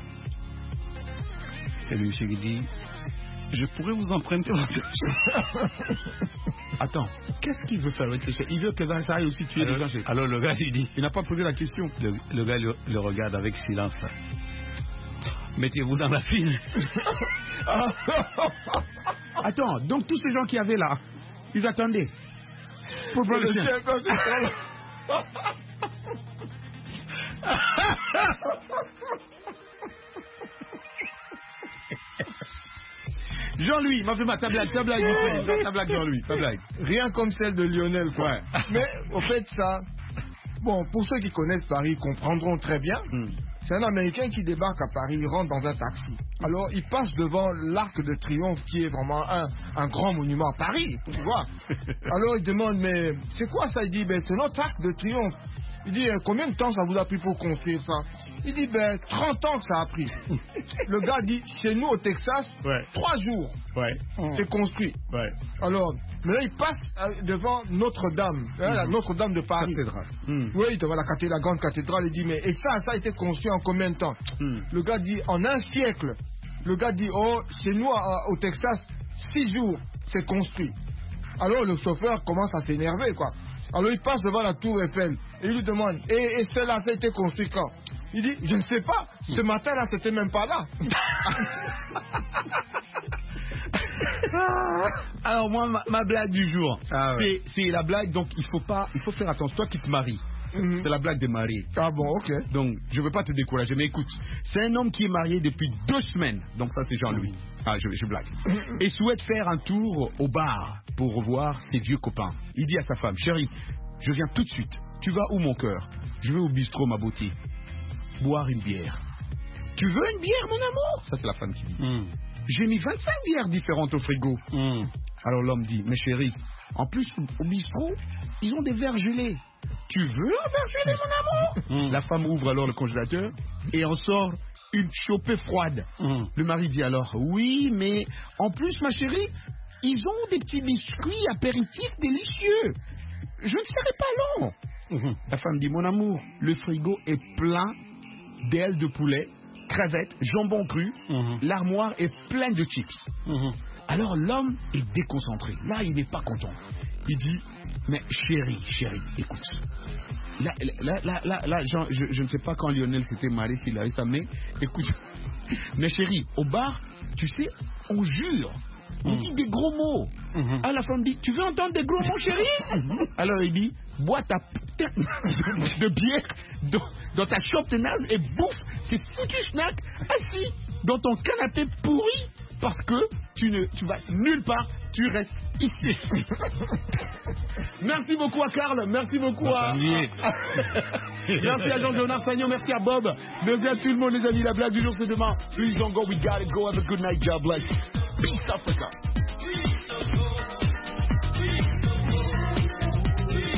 Et le monsieur qui dit, je pourrais vous emprunter votre Attends, qu'est-ce qu'il veut faire avec ce chien? Il veut que ça aille aussi tuer alors, les gens. Alors le gars, il dit... Il n'a pas posé la question. Le, le gars le, le regarde avec silence. Mettez-vous dans la file. Attends, donc tous ces gens qui avaient là, ils attendaient pour prendre le chien. Jean-Louis, m'a fait ma ta blague, ta blague, ta blague, Jean-Louis, ta blague. Rien comme celle de Lionel, quoi. Ouais. Mais au fait, ça, bon, pour ceux qui connaissent Paris, comprendront très bien. Mm. C'est un Américain qui débarque à Paris, il rentre dans un taxi. Alors, il passe devant l'Arc de Triomphe, qui est vraiment un, un grand monument à Paris, tu vois. Alors, il demande, mais c'est quoi ça? Il dit, ben, c'est notre Arc de Triomphe. Il dit, combien de temps ça vous a pris pour construire ça? Il dit, ben, trente ans que ça a pris. Le gars dit, chez nous au Texas, ouais. trois jours. Ouais. C'est construit. Ouais. Alors, mais là, il passe devant Notre-Dame, hein, mm-hmm. la Notre-Dame de Paris. Cathédrale. Mm. Oui, devant la, cathédrale, la grande cathédrale. Il dit, mais et ça, ça a été construit en combien de temps? mm. Le gars dit, en un siècle. Le gars dit, oh, chez nous à, au Texas, six jours, c'est construit. Alors, le chauffeur commence à s'énerver, quoi. Alors, il passe devant la tour Eiffel et il lui demande, et, et celle-là, ça a été construit quand? Il dit, je ne sais pas, ce matin-là, c'était même pas là. Alors, moi, ma, ma blague du jour, ah ouais. c'est la blague, donc il faut pas, il faut faire attention. Toi qui te maries, mm-hmm. c'est la blague des mariés. Ah bon, ok. Donc, je ne veux pas te décourager, mais écoute, c'est un homme qui est marié depuis deux semaines, donc ça, c'est Jean-Louis. Ah, je, je blague. Et souhaite faire un tour au bar pour revoir ses vieux copains. Il dit à sa femme, chérie, je viens tout de suite. Tu vas où, mon cœur? Je vais au bistrot, ma beauté. Boire une bière. Tu veux une bière, mon amour? Ça, c'est la femme qui dit. Mm. J'ai mis vingt-cinq bières différentes au frigo. Mm. Alors l'homme dit, mais chérie, en plus, au bistrot, ils ont des verres gelés. Tu veux un verre gelé, mon amour? Mm. La femme ouvre alors le congélateur et en sort une chopée froide. Mm. Le mari dit alors, oui, mais en plus, ma chérie, ils ont des petits biscuits apéritifs délicieux. Je ne serai pas long. Mm-hmm. La femme dit, mon amour, le frigo est plein d'ailes de poulet, crevettes, jambon cru, mm-hmm. l'armoire est pleine de chips. Mm-hmm. Alors l'homme est déconcentré. Là, il n'est pas content. Il dit, mais chérie, chérie, écoute. Là, là, là, là, là Jean, je, je ne sais pas quand Lionel s'était marié, s'il avait ça, mais écoute. Mais chérie, au bar, tu sais, on jure. On mm. dit des gros mots. Mm-hmm. À la femme dit, tu veux entendre des gros mots, chérie? Alors il dit, bois ta tête de bière dans, dans ta chope tenace et bouffe ces foutus snacks assis dans ton canapé pourri parce que tu ne tu vas nulle part, tu restes ici. Merci beaucoup à Karl, merci beaucoup à... Merci à Jean-Léonard Sagnon, merci à Bob, merci à tout le monde les amis, la blague du jour c'est demain. Please don't go, we gotta go, have a good night, God bless. Peace Africa.